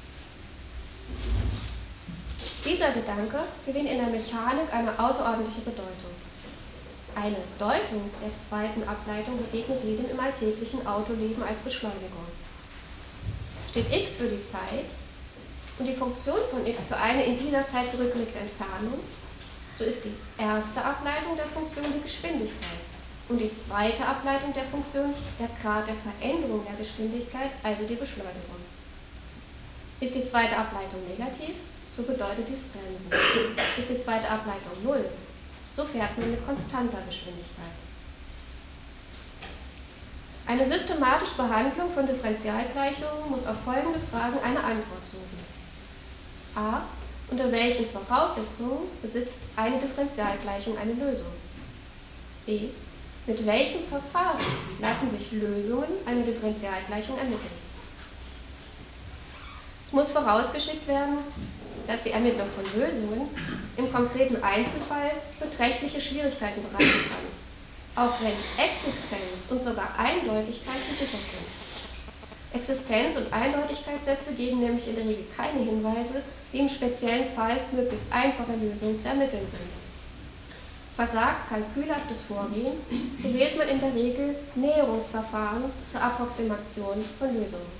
Dieser Gedanke gewinnt in der Mechanik eine außerordentliche Bedeutung. Eine Deutung der zweiten Ableitung begegnet jedem im alltäglichen Autoleben als Beschleunigung. Steht x für die Zeit und die Funktion von x für eine in dieser Zeit zurückgelegte Entfernung, so ist die erste Ableitung der Funktion die Geschwindigkeit und die zweite Ableitung der Funktion der Grad der Veränderung der Geschwindigkeit, also die Beschleunigung. Ist die zweite Ableitung negativ, so bedeutet dies Bremsen. Ist die zweite Ableitung 0, so fährt man mit konstanter Geschwindigkeit. Eine systematische Behandlung von Differentialgleichungen muss auf folgende Fragen eine Antwort suchen. A. Unter welchen Voraussetzungen besitzt eine Differentialgleichung eine Lösung? B. Mit welchem Verfahren lassen sich Lösungen einer Differentialgleichung ermitteln? Es muss vorausgeschickt werden, dass die Ermittlung von Lösungen im konkreten Einzelfall beträchtliche Schwierigkeiten bereiten kann, auch wenn Existenz und sogar Eindeutigkeit gesichert sind. Existenz- und Eindeutigkeitssätze geben nämlich in der Regel keine Hinweise, wie im speziellen Fall möglichst einfache Lösungen zu ermitteln sind. Versagt kalkülhaftes Vorgehen, so wählt man in der Regel Näherungsverfahren zur Approximation von Lösungen.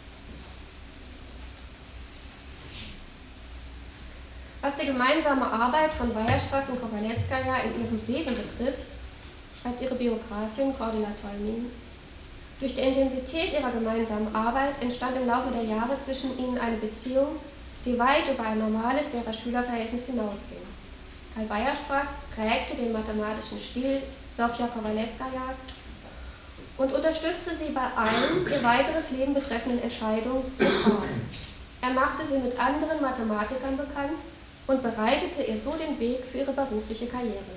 Was die gemeinsame Arbeit von Weierstrass und Kowalewskaja in ihrem Wesen betrifft, schreibt ihre Biografin Cordula Tolmin, durch die Intensität ihrer gemeinsamen Arbeit entstand im Laufe der Jahre zwischen ihnen eine Beziehung, die weit über ein normales Lehrer-Schüler-Verhältnis hinausging. Karl Weierstrass prägte den mathematischen Stil Sofja Kowalewskajas und unterstützte sie bei allen ihr weiteres Leben betreffenden Entscheidungen mit Rat. Er machte sie mit anderen Mathematikern bekannt und bereitete ihr so den Weg für ihre berufliche Karriere.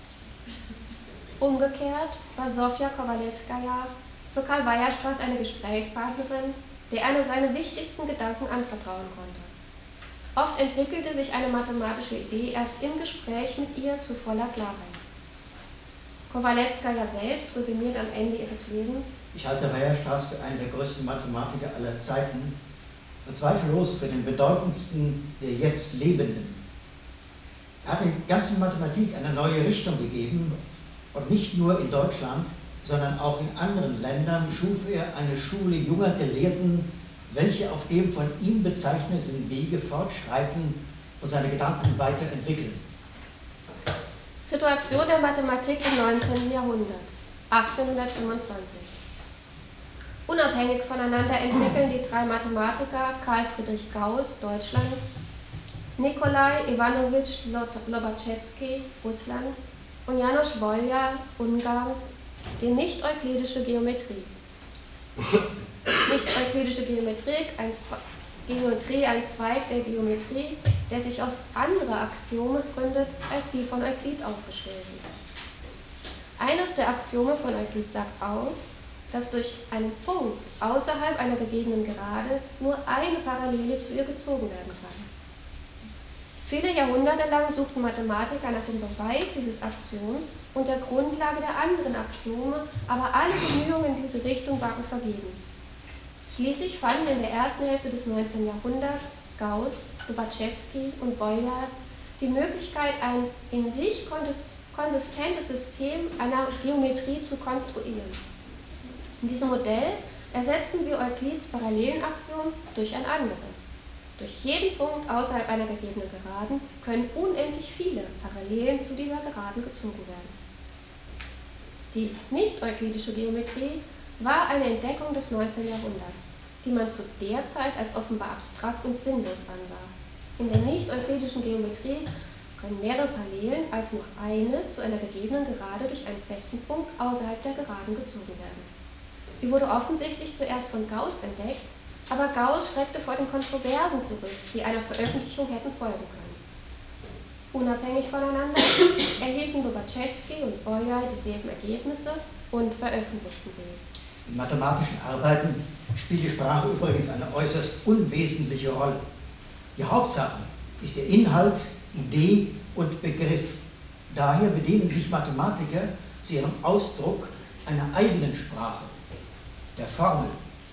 Umgekehrt war Sofja Kowalewskaja für Karl Weierstrass eine Gesprächspartnerin, der er seine wichtigsten Gedanken anvertrauen konnte. Oft entwickelte sich eine mathematische Idee erst im Gespräch mit ihr zu voller Klarheit. Kowalewskaja selbst resümiert am Ende ihres Lebens: Ich halte Weierstrass für einen der größten Mathematiker aller Zeiten und zweifellos für den bedeutendsten der jetzt Lebenden. Er hat der ganzen Mathematik eine neue Richtung gegeben und nicht nur in Deutschland, sondern auch in anderen Ländern schuf er eine Schule junger Gelehrten, welche auf dem von ihm bezeichneten Wege fortschreiten und seine Gedanken weiterentwickeln. Situation der Mathematik im 19. Jahrhundert, 1825. Unabhängig voneinander entwickeln die drei Mathematiker Carl Friedrich Gauß, Deutschland, Nikolai Iwanowitsch Lobatschewski, Russland und János Bolya, Ungarn, die nicht-euklidische Geometrie. Nicht-euklidische Geometrie, ein Zweig der Geometrie, der sich auf andere Axiome gründet, als die von Euklid aufgestellten. Eines der Axiome von Euklid sagt aus, dass durch einen Punkt außerhalb einer gegebenen Gerade nur eine Parallele zu ihr gezogen werden kann. Viele Jahrhunderte lang suchten Mathematiker nach dem Beweis dieses Axioms und der Grundlage der anderen Axiome, aber alle Bemühungen in diese Richtung waren vergebens. Schließlich fanden in der ersten Hälfte des 19. Jahrhunderts Gauss, Lobachevsky und Bolyai die Möglichkeit, ein in sich konsistentes System einer Geometrie zu konstruieren. In diesem Modell ersetzten sie Euklids Parallelenaxiom durch ein anderes. Durch jeden Punkt außerhalb einer gegebenen Geraden können unendlich viele Parallelen zu dieser Geraden gezogen werden. Die nicht-euklidische Geometrie war eine Entdeckung des 19. Jahrhunderts, die man zu der Zeit als offenbar abstrakt und sinnlos ansah. In der nicht-euklidischen Geometrie können mehrere Parallelen als nur eine zu einer gegebenen Gerade durch einen festen Punkt außerhalb der Geraden gezogen werden. Sie wurde offensichtlich zuerst von Gauss entdeckt, aber Gauss schreckte vor den Kontroversen zurück, die einer Veröffentlichung hätten folgen können. Unabhängig voneinander erhielten Lobachevsky und Bolyai dieselben Ergebnisse und veröffentlichten sie. In mathematischen Arbeiten spielt die Sprache übrigens eine äußerst unwesentliche Rolle. Die Hauptsache ist der Inhalt, Idee und Begriff. Daher bedienen sich Mathematiker zu ihrem Ausdruck einer eigenen Sprache, der Formel.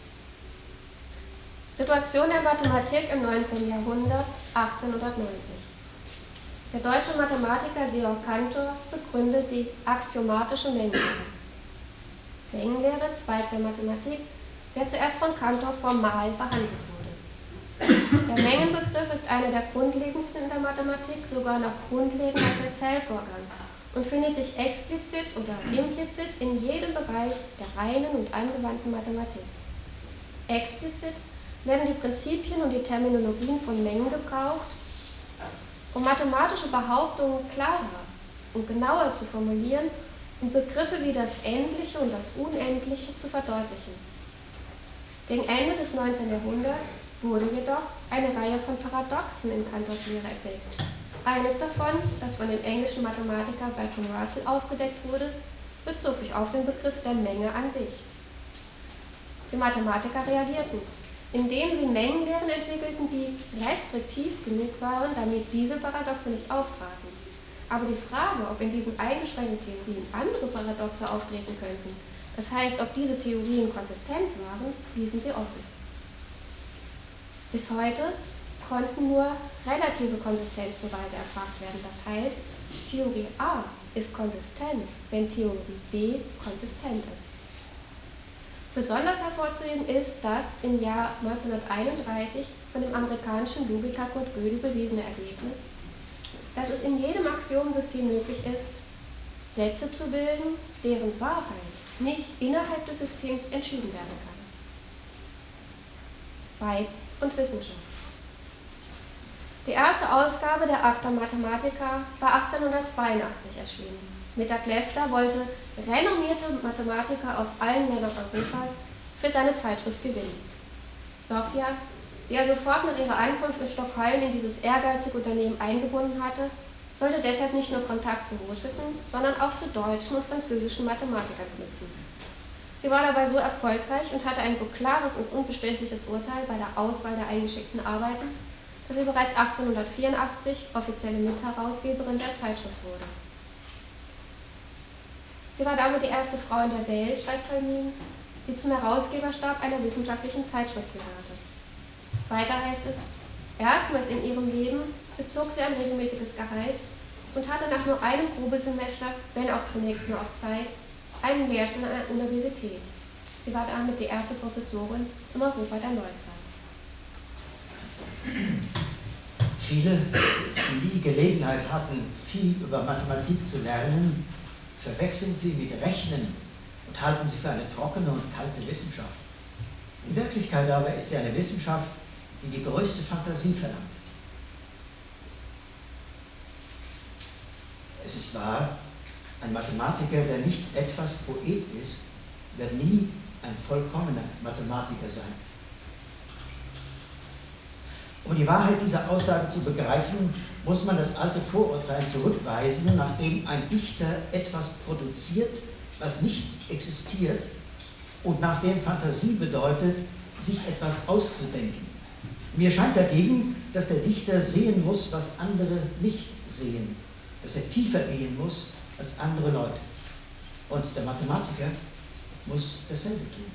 Situation der Mathematik im 19. Jahrhundert, 1890. Der deutsche Mathematiker Georg Cantor begründet die axiomatische Mengenlehre. Mengenlehre, Zweig der Mathematik, der zuerst von Cantor formal behandelt wurde. Der Mengenbegriff ist einer der grundlegendsten in der Mathematik, sogar noch grundlegender als der Zählvorgang, und findet sich explizit oder implizit in jedem Bereich der reinen und angewandten Mathematik. Explizit werden die Prinzipien und die Terminologien von Mengen gebraucht, um mathematische Behauptungen klarer und genauer zu formulieren und Begriffe wie das Endliche und das Unendliche zu verdeutlichen. Gegen Ende des 19. Jahrhunderts wurde jedoch eine Reihe von Paradoxen in Cantors Lehre entdeckt. Eines davon, das von dem englischen Mathematiker Bertrand Russell aufgedeckt wurde, bezog sich auf den Begriff der Menge an sich. Die Mathematiker reagierten, indem sie Mengenlehren entwickelten, die restriktiv genug waren, damit diese Paradoxe nicht auftraten. Aber die Frage, ob in diesen eingeschränkten Theorien andere Paradoxe auftreten könnten, das heißt, ob diese Theorien konsistent waren, ließen sie offen. Bis heute konnten nur relative Konsistenzbeweise erbracht werden. Das heißt, Theorie A ist konsistent, wenn Theorie B konsistent ist. Besonders hervorzuheben ist das im Jahr 1931 von dem amerikanischen Logiker Kurt Gödel bewiesene Ergebnis, dass es in jedem Axiomensystem möglich ist, Sätze zu bilden, deren Wahrheit nicht innerhalb des Systems entschieden werden kann. Weib und Wissenschaft. Die erste Ausgabe der Acta Mathematica war 1882 erschienen. Mitter Klefter wollte renommierte Mathematiker aus allen Ländern Europas für seine Zeitschrift gewinnen. Sofia, die er sofort nach ihrer Ankunft in Stockholm in dieses ehrgeizige Unternehmen eingebunden hatte, sollte deshalb nicht nur Kontakt zu Russischen, sondern auch zu deutschen und französischen Mathematikern knüpfen. Sie war dabei so erfolgreich und hatte ein so klares und unbestechliches Urteil bei der Auswahl der eingeschickten Arbeiten, dass sie bereits 1884 offizielle Mitherausgeberin der Zeitschrift wurde. Sie war damit die erste Frau in der Welt, schreibt Tolmin, die zum Herausgeberstab einer wissenschaftlichen Zeitschrift gehörte. Weiter heißt es, erstmals in ihrem Leben bezog sie ein regelmäßiges Gehalt und hatte nach nur einem Probesemester, wenn auch zunächst nur auf Zeit, einen Lehrstuhl an einer Universität. Sie war damit die erste Professorin im Europa der Neuzeit. Viele, die die Gelegenheit hatten, viel über Mathematik zu lernen, verwechseln sie mit Rechnen und halten sie für eine trockene und kalte Wissenschaft. In Wirklichkeit aber ist sie eine Wissenschaft, die die größte Fantasie verlangt. Es ist wahr, ein Mathematiker, der nicht etwas Poet ist, wird nie ein vollkommener Mathematiker sein. Um die Wahrheit dieser Aussage zu begreifen, muss man das alte Vorurteil zurückweisen, nachdem ein Dichter etwas produziert, was nicht existiert, und nachdem Fantasie bedeutet, sich etwas auszudenken. Mir scheint dagegen, dass der Dichter sehen muss, was andere nicht sehen, dass er tiefer gehen muss als andere Leute. Und der Mathematiker muss dasselbe tun.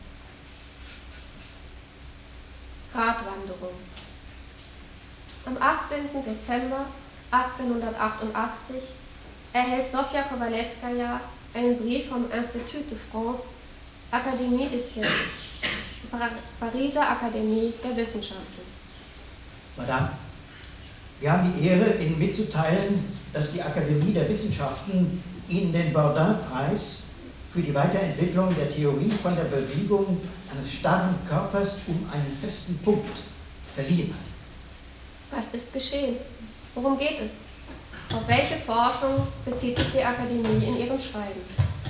Gratwanderung. Am 18. Dezember 1888 erhält Sofia Kowalewskaja einen Brief vom Institut de France, Académie des Sciences, Pariser Akademie der Wissenschaften. Madame, wir haben die Ehre, Ihnen mitzuteilen, dass die Akademie der Wissenschaften Ihnen den Bourdin-Preis für die Weiterentwicklung der Theorie von der Bewegung eines starren Körpers um einen festen Punkt verliehen hat. Was ist geschehen? Worum geht es? Auf welche Forschung bezieht sich die Akademie in ihrem Schreiben?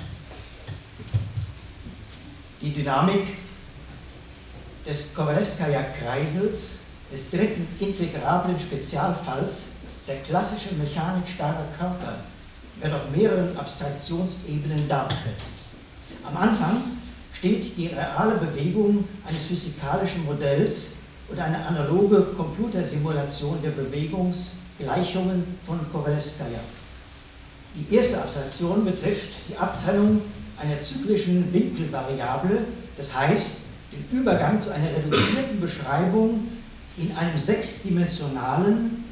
Die Dynamik des Kowalewskaja-Kreisels, des dritten integrablen Spezialfalls der klassischen Mechanik starrer Körper, wird auf mehreren Abstraktionsebenen dargestellt. Am Anfang steht die reale Bewegung eines physikalischen Modells und eine analoge Computersimulation der Bewegungsgleichungen von Kowalewskaja. Die erste Abstraktion betrifft die Abteilung einer zyklischen Winkelvariable, das heißt den Übergang zu einer reduzierten Beschreibung in einem sechsdimensionalen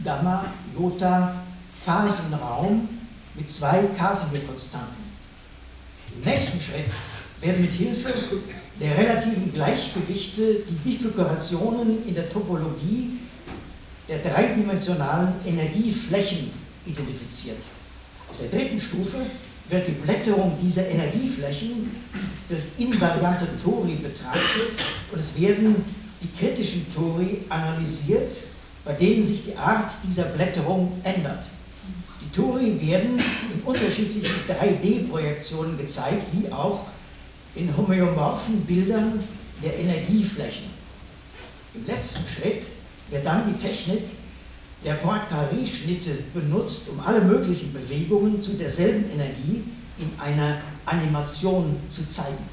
Gamma-Jota-Phasenraum mit zwei Casimir-Konstanten. Im nächsten Schritt werden mit Hilfe der relativen Gleichgewichte die Bifurkationen in der Topologie der dreidimensionalen Energieflächen identifiziert. Auf der dritten Stufe wird die Blätterung dieser Energieflächen durch invariante Tori betrachtet und es werden die kritischen Tori analysiert, bei denen sich die Art dieser Blätterung ändert. Die Tori werden in unterschiedlichen 3D-Projektionen gezeigt, wie auch in homöomorphen Bildern der Energieflächen. Im letzten Schritt wird dann die Technik der Poincaré-Schnitte benutzt, um alle möglichen Bewegungen zu derselben Energie in einer Animation zu zeigen.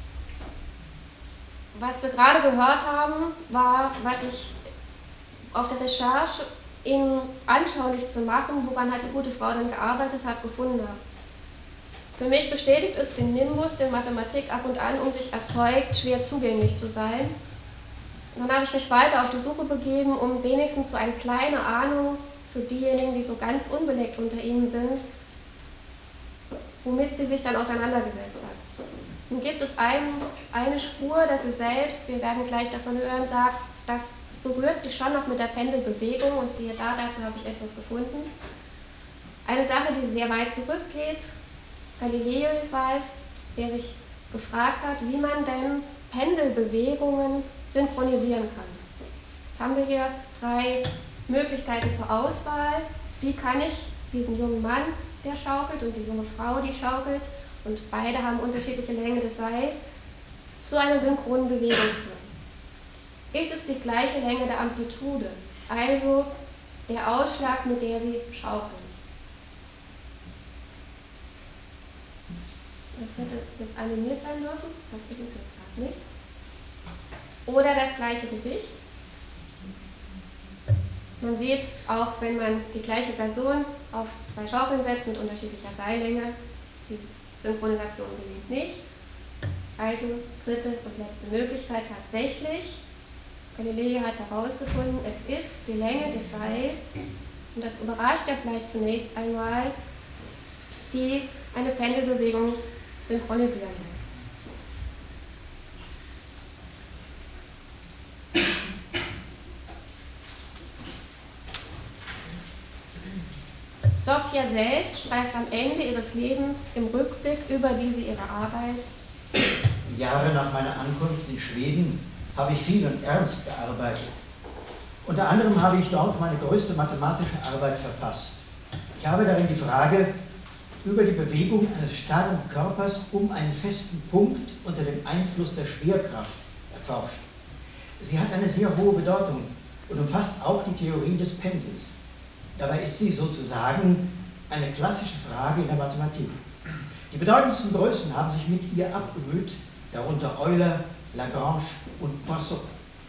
Was wir gerade gehört haben, war, was ich auf der Recherche, Ihnen anschaulich zu machen, woran halt die gute Frau dann gearbeitet hat, gefunden habe. Für mich bestätigt es den Nimbus, den Mathematik ab und an um sich erzeugt, schwer zugänglich zu sein. Und dann habe ich mich weiter auf die Suche begeben, um wenigstens so eine kleine Ahnung für diejenigen, die so ganz unbeleckt unter Ihnen sind, womit sie sich dann auseinandergesetzt hat. Nun gibt es eine Spur, dass sie selbst, wir werden gleich davon hören, sagt, das berührt sich schon noch mit der Pendelbewegung und siehe da, dazu habe ich etwas gefunden. Eine Sache, die sehr weit zurückgeht, Galileo weiß, der sich gefragt hat, wie man denn Pendelbewegungen synchronisieren kann. Jetzt haben wir hier 3 Möglichkeiten zur Auswahl. Wie kann ich diesen jungen Mann, der schaukelt, und die junge Frau, die schaukelt, und beide haben unterschiedliche Länge des Seils, zu einer synchronen Bewegung führen? Ist es die gleiche Länge der Amplitude, also der Ausschlag, mit der sie schaukeln? Das hätte jetzt animiert sein dürfen, das ist es jetzt gerade nicht. Oder das gleiche Gewicht. Man sieht, auch wenn man die gleiche Person auf 2 Schaukeln setzt mit unterschiedlicher Seillänge, die Synchronisation gelingt nicht. Also dritte und letzte Möglichkeit tatsächlich. Galileo hat herausgefunden, es ist die Länge des Seils, und das überrascht ja vielleicht zunächst einmal, die eine Pendelbewegung synchronisieren lässt. Sofia selbst schreibt am Ende ihres Lebens im Rückblick über ihre Arbeit: Jahre nach meiner Ankunft in Schweden habe ich viel und ernst gearbeitet. Unter anderem habe ich dort meine größte mathematische Arbeit verfasst. Ich habe darin die Frage, über die Bewegung eines starren Körpers um einen festen Punkt unter dem Einfluss der Schwerkraft erforscht. Sie hat eine sehr hohe Bedeutung und umfasst auch die Theorie des Pendels. Dabei ist sie sozusagen eine klassische Frage in der Mathematik. Die bedeutendsten Größen haben sich mit ihr abgemüht, darunter Euler, Lagrange und Poisson.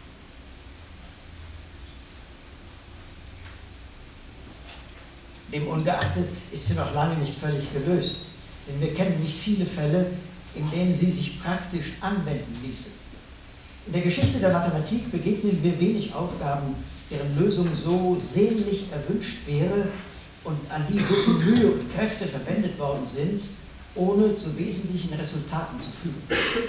Dem ungeachtet ist sie noch lange nicht völlig gelöst, denn wir kennen nicht viele Fälle, in denen sie sich praktisch anwenden ließe. In der Geschichte der Mathematik begegnen wir wenig Aufgaben, deren Lösung so sehnlich erwünscht wäre und an die so viel Mühe und Kräfte verwendet worden sind, ohne zu wesentlichen Resultaten zu führen.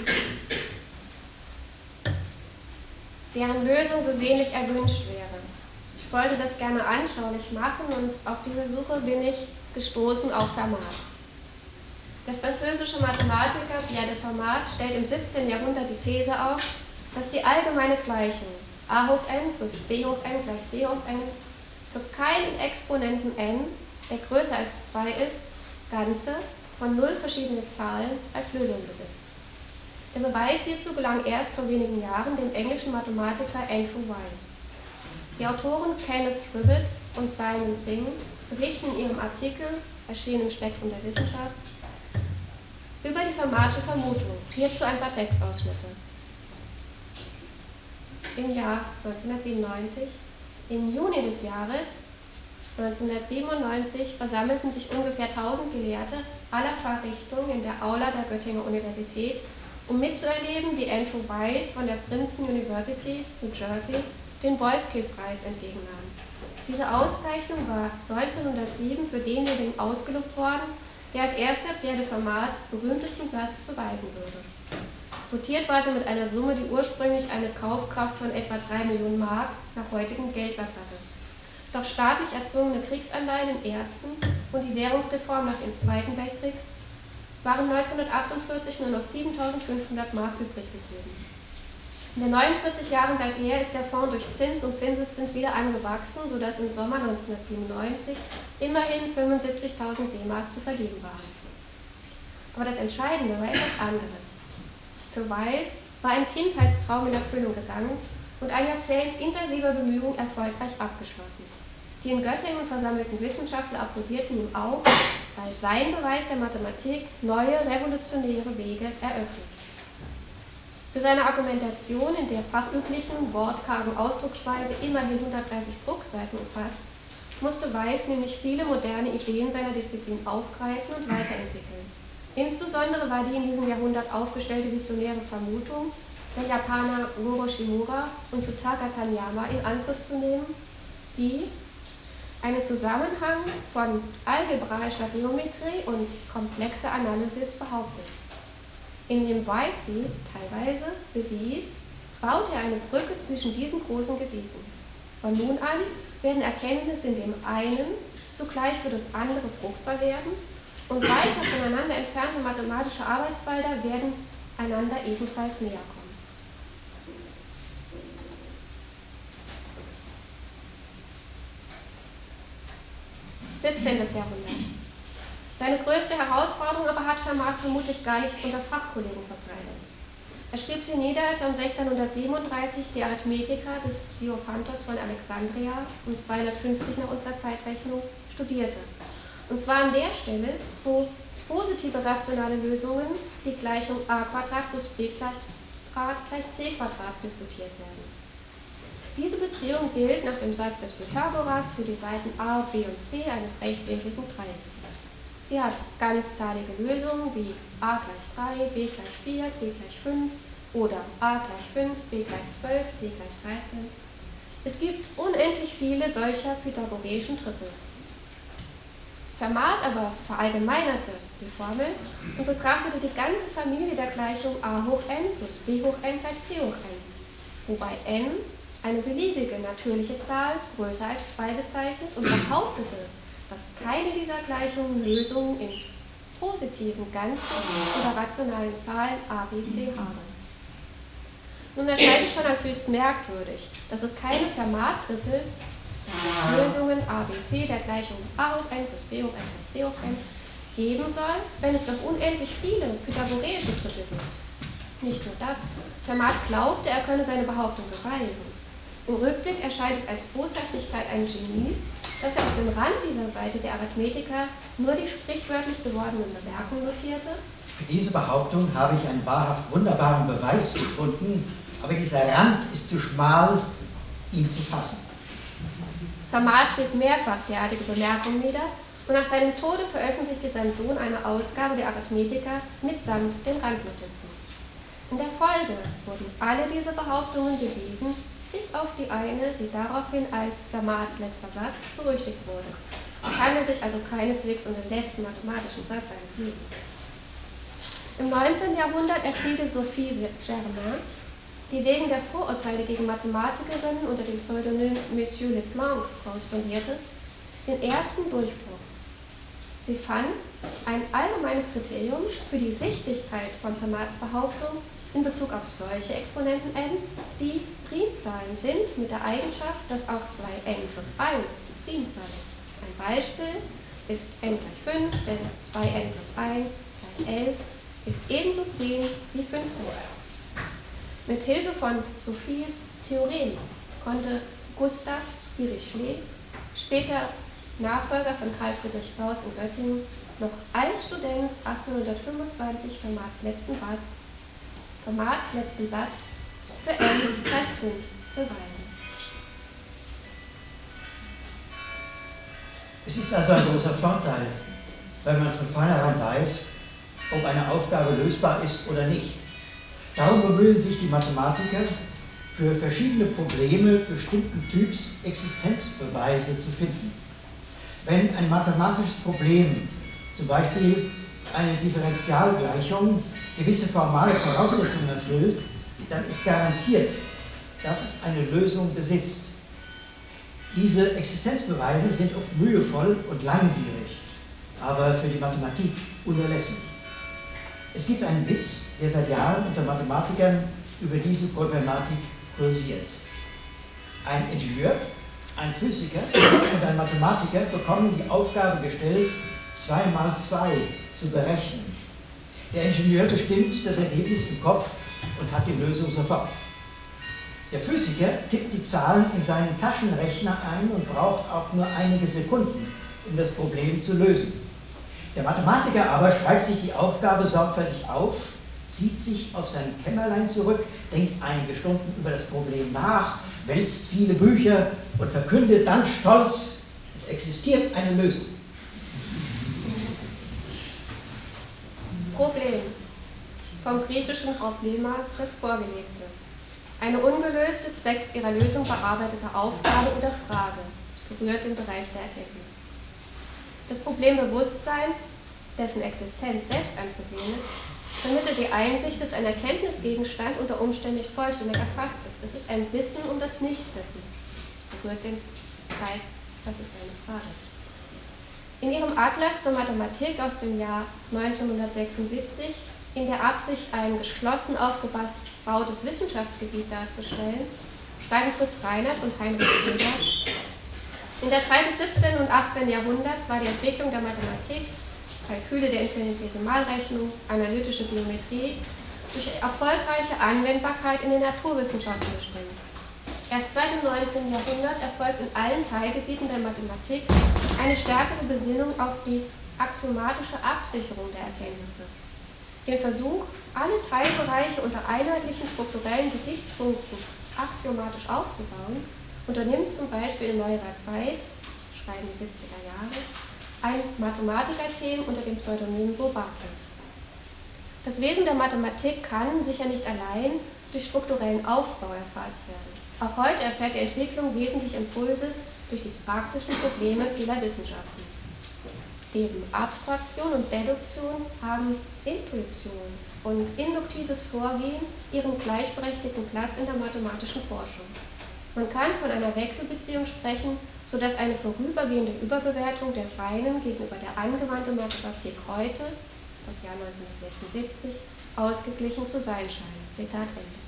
Deren Lösung so sehnlich erwünscht wäre. Ich wollte das gerne anschaulich machen und auf diese Suche bin ich gestoßen auf Fermat. Der französische Mathematiker Pierre de Fermat stellt im 17. Jahrhundert die These auf, dass die allgemeine Gleichung a hoch n plus b hoch n gleich c hoch n für keinen Exponenten n, der größer als 2 ist, Ganze von 0 verschiedene Zahlen als Lösung besitzt. Der Beweis hierzu gelang erst vor wenigen Jahren dem englischen Mathematiker Andrew Wiles. Die Autoren Kenneth Tribbitt und Simon Singh berichten in ihrem Artikel, erschienen im Spektrum der Wissenschaft, über die Fermatsche Vermutung. Hierzu ein paar Textausschnitte. Im Jahr 1997, im Juni des Jahres 1997 versammelten sich ungefähr 1000 Gelehrte aller Fachrichtungen in der Aula der Göttinger Universität, um mitzuerleben, wie Andrew Wiles von der Princeton University, New Jersey, den Boyce-Preis entgegennahm. Diese Auszeichnung war 1907 für denjenigen ausgelobt worden, der als erster Pierre de Fermats berühmtesten Satz beweisen würde. Dotiert war sie mit einer Summe, die ursprünglich eine Kaufkraft von etwa 3 Millionen Mark nach heutigem Geldwert hatte. Doch staatlich erzwungene Kriegsanleihen im Ersten und die Währungsreform nach dem Zweiten Weltkrieg waren 1948 nur noch 7.500 Mark übrig geblieben. In den 49 Jahren seither ist der Fonds durch Zins und Zinseszins wieder angewachsen, sodass im Sommer 1997 immerhin 75.000 D-Mark zu vergeben waren. Aber das Entscheidende war etwas anderes. Für Wiles war ein Kindheitstraum in Erfüllung gegangen und ein Jahrzehnt intensiver Bemühungen erfolgreich abgeschlossen. Die in Göttingen versammelten Wissenschaftler applaudierten ihm auch, weil sein Beweis der Mathematik neue revolutionäre Wege eröffnet. Für seine Argumentation, in der fachüblichen, wortkargen Ausdrucksweise immerhin 130 Druckseiten umfasst, musste Wiles nämlich viele moderne Ideen seiner Disziplin aufgreifen und weiterentwickeln. Insbesondere war die in diesem Jahrhundert aufgestellte visionäre Vermutung der Japaner Goro Shimura und Yutaka Tanyama in Angriff zu nehmen, die einen Zusammenhang von algebraischer Geometrie und komplexer Analysis behauptet. Indem Wiles sie teilweise bewies, baute er eine Brücke zwischen diesen großen Gebieten. Von nun an werden Erkenntnisse in dem einen zugleich für das andere fruchtbar werden und weiter voneinander entfernte mathematische Arbeitsfelder werden einander ebenfalls näher kommen. 17. Jahrhundert. Seine größte Herausforderung aber hat Fermat vermutlich gar nicht unter Fachkollegen verbreitet. Er schrieb sie nieder, als er um 1637 die Arithmetica des Diophantos von Alexandria um 250 nach unserer Zeitrechnung studierte. Und zwar an der Stelle, wo positive rationale Lösungen die Gleichung a² plus b² gleich c² diskutiert werden. Diese Beziehung gilt nach dem Satz des Pythagoras für die Seiten a, b und c eines rechtwinkligen Dreiecks. Sie hat ganzzahlige Lösungen wie a gleich 3, b gleich 4, c gleich 5 oder a gleich 5, b gleich 12, c gleich 13. Es gibt unendlich viele solcher pythagoreischen Trippel. Fermat aber verallgemeinerte die Formel und betrachtete die ganze Familie der Gleichung a hoch n plus b hoch n gleich c hoch n, wobei n eine beliebige natürliche Zahl größer als 2 bezeichnet und behauptete, dass keine dieser Gleichungen Lösungen in positiven, ganzen oder rationalen Zahlen a, b, c habe. Nun erscheint es schon als höchst merkwürdig, dass es keine Fermat-Trippel Lösungen a, b, c der Gleichung a hoch n plus b hoch n plus c hoch n geben soll, wenn es doch unendlich viele pythagoreische Drittel gibt. Nicht nur das, Fermat glaubte, er könne seine Behauptung beweisen. Im Rückblick erscheint es als Boshaftigkeit eines Genies, dass er auf dem Rand dieser Seite der Arithmetiker nur die sprichwörtlich gewordenen Bemerkungen notierte. Für diese Behauptung habe ich einen wahrhaft wunderbaren Beweis gefunden, aber dieser Rand ist zu schmal, ihn zu fassen. Fermat schrieb mehrfach derartige Bemerkungen nieder und nach seinem Tode veröffentlichte sein Sohn eine Ausgabe der Arithmetiker mitsamt den Randnotizen. In der Folge wurden alle diese Behauptungen bewiesen, bis auf die eine, die daraufhin als Fermats letzter Satz berüchtigt wurde. Es handelt sich also keineswegs um den letzten mathematischen Satz seines Lebens. Im 19. Jahrhundert erzielte Sophie Germain, die wegen der Vorurteile gegen Mathematikerinnen unter dem Pseudonym Monsieur Leblanc korrespondierte, den ersten Durchbruch. Sie fand ein allgemeines Kriterium für die Richtigkeit von Fermats Behauptung in Bezug auf solche Exponenten n, die Primzahlen sind, mit der Eigenschaft, dass auch 2n plus 1 Primzahl ist. Ein Beispiel ist n gleich 5, denn 2n plus 1 gleich 11 ist ebenso prim wie 5 selbst. Mit Hilfe von Sophies Theorem konnte Gustav Dirichlet, später Nachfolger von Karl Friedrich Gauß in Göttingen, noch als Student 1825 Fermats letzten Satz für n gleich 5 beweisen. Es ist also ein großer Vorteil, wenn man von vornherein weiß, ob eine Aufgabe lösbar ist oder nicht. Darum bemühen sich die Mathematiker, für verschiedene Probleme bestimmten Typs Existenzbeweise zu finden. Wenn ein mathematisches Problem, zum Beispiel eine Differentialgleichung, gewisse formale Voraussetzungen erfüllt, dann ist garantiert, dass es eine Lösung besitzt. Diese Existenzbeweise sind oft mühevoll und langwierig, aber für die Mathematik unerlässlich. Es gibt einen Witz, der seit Jahren unter Mathematikern über diese Problematik kursiert. Ein Ingenieur, ein Physiker und ein Mathematiker bekommen die Aufgabe gestellt, 2 mal 2 zu berechnen. Der Ingenieur bestimmt das Ergebnis im Kopf und hat die Lösung sofort. Der Physiker tippt die Zahlen in seinen Taschenrechner ein und braucht auch nur einige Sekunden, um das Problem zu lösen. Der Mathematiker aber schreibt sich die Aufgabe sorgfältig auf, zieht sich auf sein Kämmerlein zurück, denkt einige Stunden über das Problem nach, wälzt viele Bücher und verkündet dann stolz, es existiert eine Lösung. Problem. Vom griechischen Problema, das vorgelegt wird. Eine ungelöste, zwecks ihrer Lösung bearbeitete Aufgabe oder Frage. Es berührt den Bereich der Erkenntnis. Das Problembewusstsein, dessen Existenz selbst ein Problem ist, vermittelt die Einsicht, dass ein Erkenntnisgegenstand unter Umständen nicht vollständig erfasst ist. Es ist ein Wissen um das Nichtwissen. Es berührt den Geist, das ist eine Frage. In ihrem Atlas zur Mathematik aus dem Jahr 1976, in der Absicht, ein geschlossen aufgebautes Wissenschaftsgebiet darzustellen, schreiben Fritz Reinert und Heinrich Seeber: In der Zeit des 17. und 18. Jahrhunderts war die Entwicklung der Mathematik, Kalküle der Infinitesimalrechnung, analytische Geometrie, durch erfolgreiche Anwendbarkeit in den Naturwissenschaften bestimmt. Erst seit dem 19. Jahrhundert erfolgt in allen Teilgebieten der Mathematik eine stärkere Besinnung auf die axiomatische Absicherung der Erkenntnisse. Den Versuch, alle Teilbereiche unter einheitlichen strukturellen Gesichtspunkten axiomatisch aufzubauen, unternimmt zum Beispiel in neuerer Zeit, schreiben die 70er Jahre, ein Mathematiker-Team unter dem Pseudonym Bourbaki. Das Wesen der Mathematik kann sicher nicht allein durch strukturellen Aufbau erfasst werden. Auch heute erfährt die Entwicklung wesentlich Impulse durch die praktischen Probleme vieler Wissenschaften. Neben Abstraktion und Deduktion haben Intuition und induktives Vorgehen ihren gleichberechtigten Platz in der mathematischen Forschung. Man kann von einer Wechselbeziehung sprechen, sodass eine vorübergehende Überbewertung der reinen gegenüber der angewandten Mathematik heute, das Jahr 1976, ausgeglichen zu sein scheint. Zitat Ende.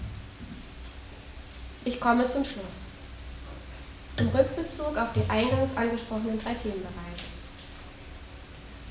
Ich komme zum Schluss. Im Rückbezug auf die eingangs angesprochenen 3 Themenbereiche.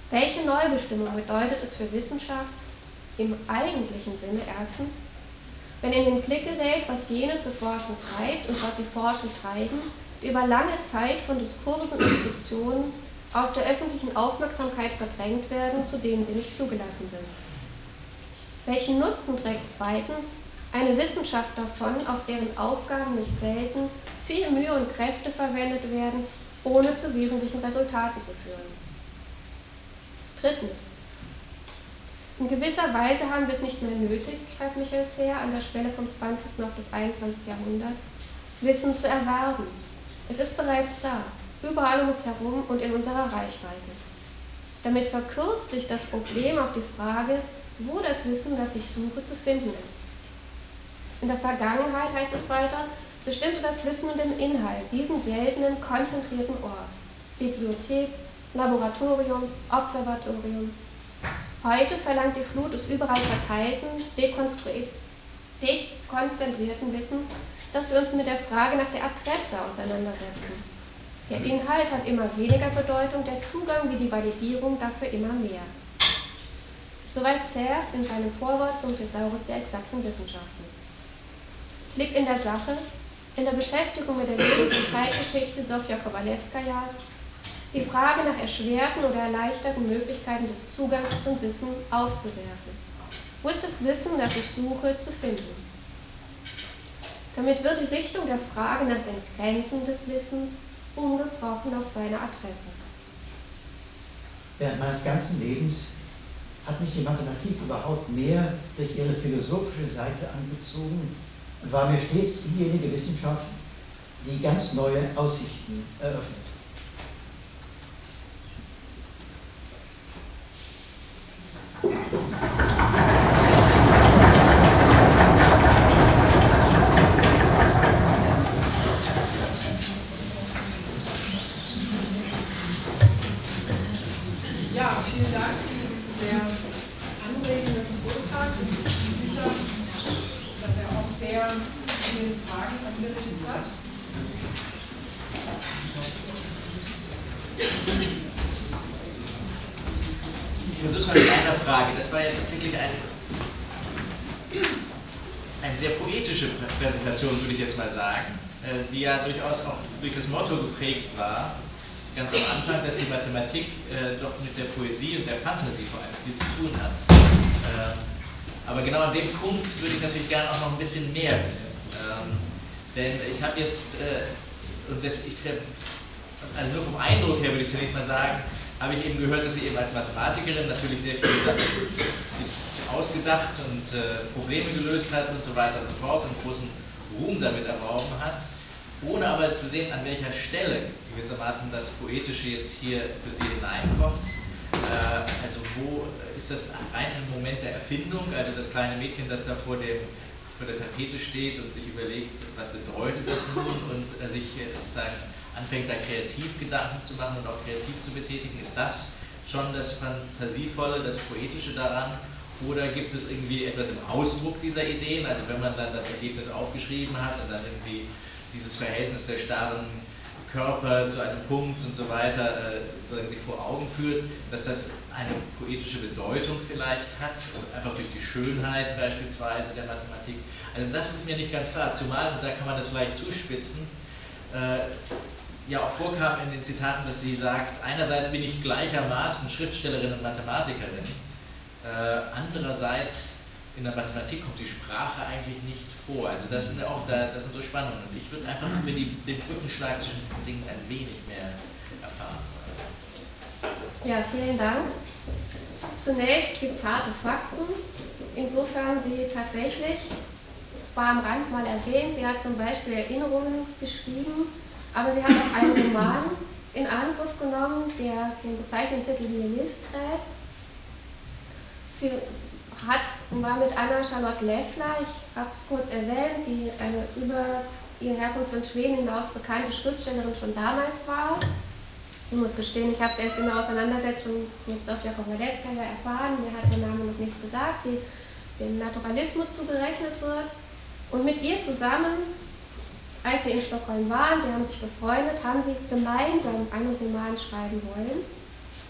Welche Neubestimmung bedeutet es für Wissenschaft im eigentlichen Sinne erstens, wenn in den Blick gerät, was jene zur Forschung treibt und was sie forschend treiben, die über lange Zeit von Diskursen und Institutionen aus der öffentlichen Aufmerksamkeit verdrängt werden, zu denen sie nicht zugelassen sind. Welchen Nutzen trägt zweitens eine Wissenschaft davon, auf deren Aufgaben nicht selten viel Mühe und Kräfte verwendet werden, ohne zu wesentlichen Resultaten zu führen? Drittens. In gewisser Weise haben wir es nicht mehr nötig, schreibt Michael Serre an der Schwelle vom 20. auf das 21. Jahrhundert, Wissen zu erwerben. Es ist bereits da, überall um uns herum und in unserer Reichweite. Damit verkürzt sich das Problem auf die Frage, wo das Wissen, das ich suche, zu finden ist. In der Vergangenheit, heißt es weiter, bestimmte das Wissen und den Inhalt diesen seltenen, konzentrierten Ort. Bibliothek, Laboratorium, Observatorium. Heute verlangt die Flut des überall verteilten, dekonzentrierten Wissens, dass wir uns mit der Frage nach der Adresse auseinandersetzen. Der Inhalt hat immer weniger Bedeutung, der Zugang wie die Validierung dafür immer mehr. Soweit Serre in seinem Vorwort zum Thesaurus der exakten Wissenschaften. Es liegt in der Sache, in der Beschäftigung mit der Lebens- und Zeitgeschichte Sofja Kowalewskajas, die Frage nach erschwerten oder erleichterten Möglichkeiten des Zugangs zum Wissen aufzuwerfen. Wo ist das Wissen, das ich suche, zu finden? Damit wird die Richtung der Frage nach den Grenzen des Wissens umgebrochen auf seine Adresse. Während meines ganzen Lebens hat mich die Mathematik überhaupt mehr durch ihre philosophische Seite angezogen und war mir stets diejenige Wissenschaft, die ganz neue Aussichten eröffnet. Ja, vielen Dank für diesen sehr anregenden Vortrag. Und ich bin sicher, dass er auch sehr viele Fragen vermittelt hat. Ich versuche es mal mit einer Frage. Das war ja tatsächlich eine sehr poetische Präsentation, würde ich jetzt mal sagen, die ja durchaus auch durch das Motto geprägt war, ganz am Anfang, dass die Mathematik doch mit der Poesie und der Fantasie vor allem viel zu tun hat. Aber genau an dem Punkt würde ich natürlich gerne auch noch ein bisschen mehr wissen. Denn ich habe jetzt, also nur vom Eindruck her würde ich zunächst mal sagen, habe ich eben gehört, dass sie eben als Mathematikerin natürlich sehr viele Sachen sich ausgedacht und Probleme gelöst hat und so weiter und so fort und großen Ruhm damit erworben hat, ohne aber zu sehen, an welcher Stelle gewissermaßen das Poetische jetzt hier für sie hineinkommt. Also wo ist das eigentlich ein Moment der Erfindung, also das kleine Mädchen, das da vor der Tapete steht und sich überlegt, was bedeutet das nun und sich sozusagen anfängt da kreativ Gedanken zu machen und auch kreativ zu betätigen. Ist das schon das Fantasievolle, das Poetische daran? Oder gibt es irgendwie etwas im Ausdruck dieser Ideen, also wenn man dann das Ergebnis aufgeschrieben hat und dann irgendwie dieses Verhältnis der starren Körper zu einem Punkt und so weiter sich vor Augen führt, dass das eine poetische Bedeutung vielleicht hat, einfach durch die Schönheit beispielsweise der Mathematik. Also das ist mir nicht ganz klar, zumal, und da kann man das vielleicht zuspitzen, ja auch vorkam in den Zitaten, dass sie sagt, einerseits bin ich gleichermaßen Schriftstellerin und Mathematikerin, andererseits in der Mathematik kommt die Sprache eigentlich nicht vor. Also das sind auch das sind so Spannungen. Und ich würde einfach über den Brückenschlag zwischen diesen Dingen ein wenig mehr erfahren. Ja, vielen Dank. Zunächst gibt es harte Fakten, insofern sie tatsächlich, es war am Rand mal erwähnt, sie hat zum Beispiel Erinnerungen geschrieben, aber sie hat auch einen Roman in Angriff genommen, der den bezeichneten Titel Nihilist trägt. Sie war mit Anna-Charlotte Leffler, ich habe es kurz erwähnt, die eine über ihre Herkunft von Schweden hinaus bekannte Schriftstellerin schon damals war. Ich muss gestehen, ich habe es erst in der Auseinandersetzung mit Sofja Kowalewskaja erfahren, mir hat der Name noch nichts gesagt, die dem Naturalismus zugerechnet wird. Und mit ihr zusammen, als sie in Stockholm waren, sie haben sich befreundet, haben sie gemeinsam einen Roman schreiben wollen.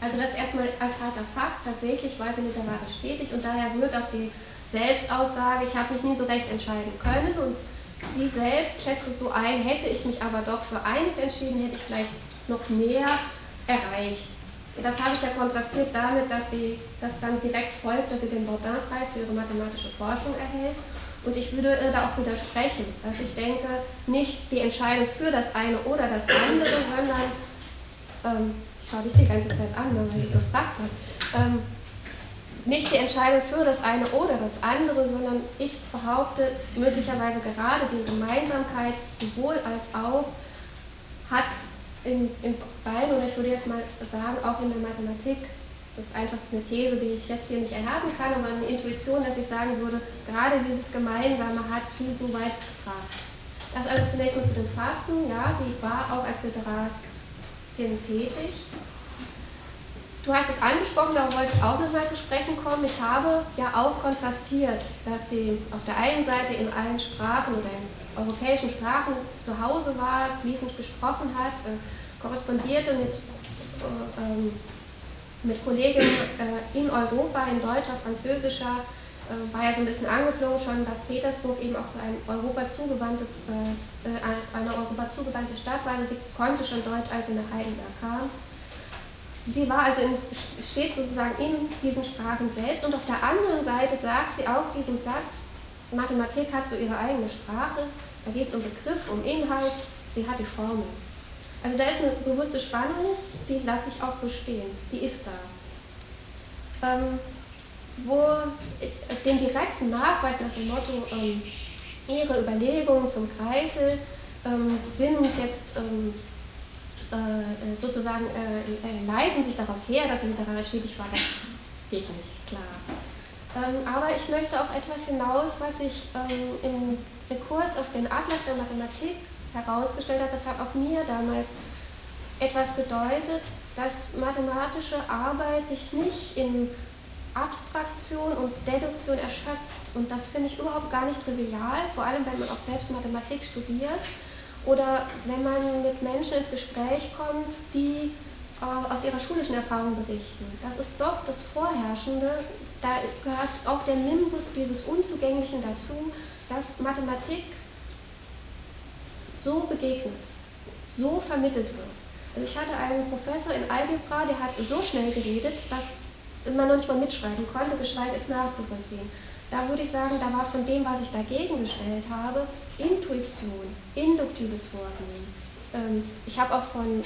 Also das erstmal als harter Fakt, tatsächlich war sie literarisch tätig und daher rührt auch die Selbstaussage, ich habe mich nie so recht entscheiden können und sie selbst schätze so ein, hätte ich mich aber doch für eines entschieden, hätte ich vielleicht noch mehr erreicht. Das habe ich ja kontrastiert damit, dass sie das dann direkt folgt, dass sie den Baudin-Preis für ihre mathematische Forschung erhält. Und ich würde da auch widersprechen, dass ich denke, nicht die Entscheidung für das eine oder das andere, sondern, ich schaue dich die ganze Zeit an, weil ich gefragt habe, nicht die Entscheidung für das eine oder das andere, sondern ich behaupte, möglicherweise gerade die Gemeinsamkeit sowohl als auch hat in beiden, oder ich würde jetzt mal sagen, auch in der Mathematik, das ist einfach eine These, die ich jetzt hier nicht erhärten kann, aber eine Intuition, dass ich sagen würde, gerade dieses Gemeinsame hat sie so weit gebracht. Das also zunächst mal zu den Fakten. Ja, sie war auch als Literatin tätig. Du hast es angesprochen, darauf wollte ich auch nochmal zu sprechen kommen. Ich habe ja auch kontrastiert, dass sie auf der einen Seite in allen Sprachen oder in europäischen Sprachen zu Hause war, fließend gesprochen hat, korrespondierte mit Kolleginnen in Europa, in deutscher, französischer, war ja so ein bisschen angeklungen schon, dass Petersburg eben auch so eine Europa zugewandte Stadt war. Also sie konnte schon Deutsch, als sie nach Heidelberg kam. Sie war also steht sozusagen in diesen Sprachen selbst und auf der anderen Seite sagt sie auch diesen Satz, Mathematik hat so ihre eigene Sprache, da geht es um Begriff, um Inhalt, sie hat die Formel. Also da ist eine bewusste Spannung, die lasse ich auch so stehen, die ist da. Wo den direkten Nachweis nach dem Motto, ihre Überlegungen zum Kreisel sind jetzt sozusagen, leiten sich daraus her, dass sie literarisch tätig war, das geht nicht, klar. Aber ich möchte auf etwas hinaus, was ich im Kurs auf den Atlas der Mathematik herausgestellt habe, das hat auch mir damals etwas bedeutet, dass mathematische Arbeit sich nicht in Abstraktion und Deduktion erschöpft. Und das finde ich überhaupt gar nicht trivial, vor allem wenn man auch selbst Mathematik studiert oder wenn man mit Menschen ins Gespräch kommt, die aus ihrer schulischen Erfahrung berichten. Das ist doch das Vorherrschende, da gehört auch der Nimbus dieses Unzugänglichen dazu, dass Mathematik so begegnet, so vermittelt wird. Also ich hatte einen Professor in Algebra, der hat so schnell geredet, dass man noch nicht mal mitschreiben konnte, geschweige es nachzuvollziehen. Da würde ich sagen, da war von dem, was ich dagegen gestellt habe, Intuition, induktives Vorgehen. Ich habe auch von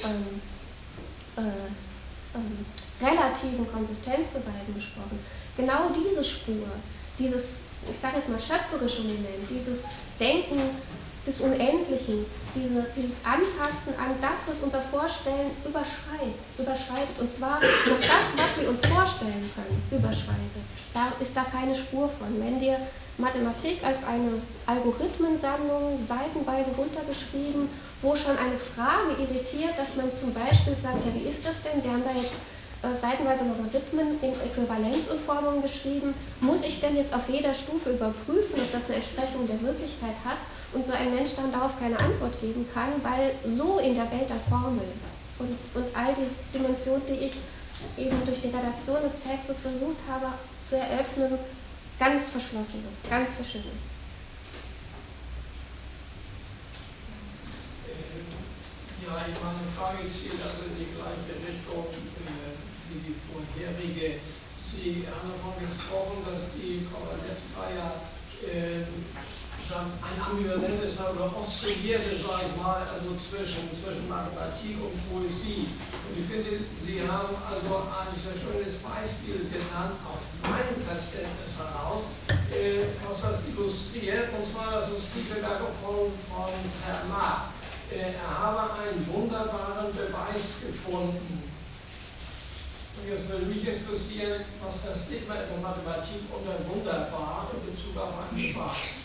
relativen Konsistenzbeweisen gesprochen. Genau diese Spur, dieses, ich sage jetzt mal schöpferische Moment, dieses Denken des Unendlichen, dieses Antasten an das, was unser Vorstellen überschreitet. Und zwar noch das, was wir uns vorstellen können, überschreitet. Da ist da keine Spur von. Wenn dir Mathematik als eine Algorithmensammlung seitenweise runtergeschrieben, wo schon eine Frage irritiert, dass man zum Beispiel sagt, ja, wie ist das denn? Sie haben da jetzt seitenweise Logarithmen in Äquivalenzumformungen geschrieben. Muss ich denn jetzt auf jeder Stufe überprüfen, ob das eine Entsprechung der Wirklichkeit hat? Und so ein Mensch dann darauf keine Antwort geben kann, weil so in der Welt der Formel und all die Dimensionen, die ich eben durch die Redaktion des Textes versucht habe zu eröffnen, ganz verschlossen ist, ganz verschüttet ist. Ja, meine Frage zielt also in die gleiche Richtung wie die vorherige. Sie haben davon gesprochen, dass die Kovalevska ja ein ambivalentes oder oszillierte, sage ich mal, also zwischen Mathematik und Poesie. Und ich finde, Sie haben also ein sehr schönes Beispiel genannt aus meinem Verständnis heraus, was das illustriert, und zwar das ist die Gedanke von Fermat. Er habe einen wunderbaren Beweis gefunden. Und jetzt würde mich interessieren, was das Stigma in der Mathematik unter wunderbar in Bezug auf einen Beweis.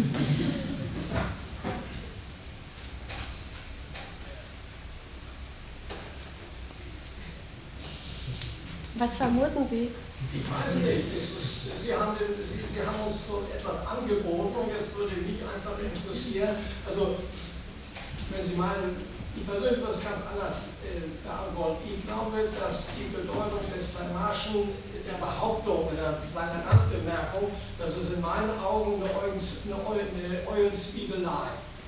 Was vermuten Sie? Ich weiß nicht. Sie haben uns so etwas angeboten und jetzt würde mich einfach interessieren, also wenn Sie meinen, Ich persönlich würde es ganz anders beantworten. Ich glaube, dass die Bedeutung des Fermatschen der Behauptung oder seiner Randbemerkung, das ist in meinen Augen eine Eulenspiegelei.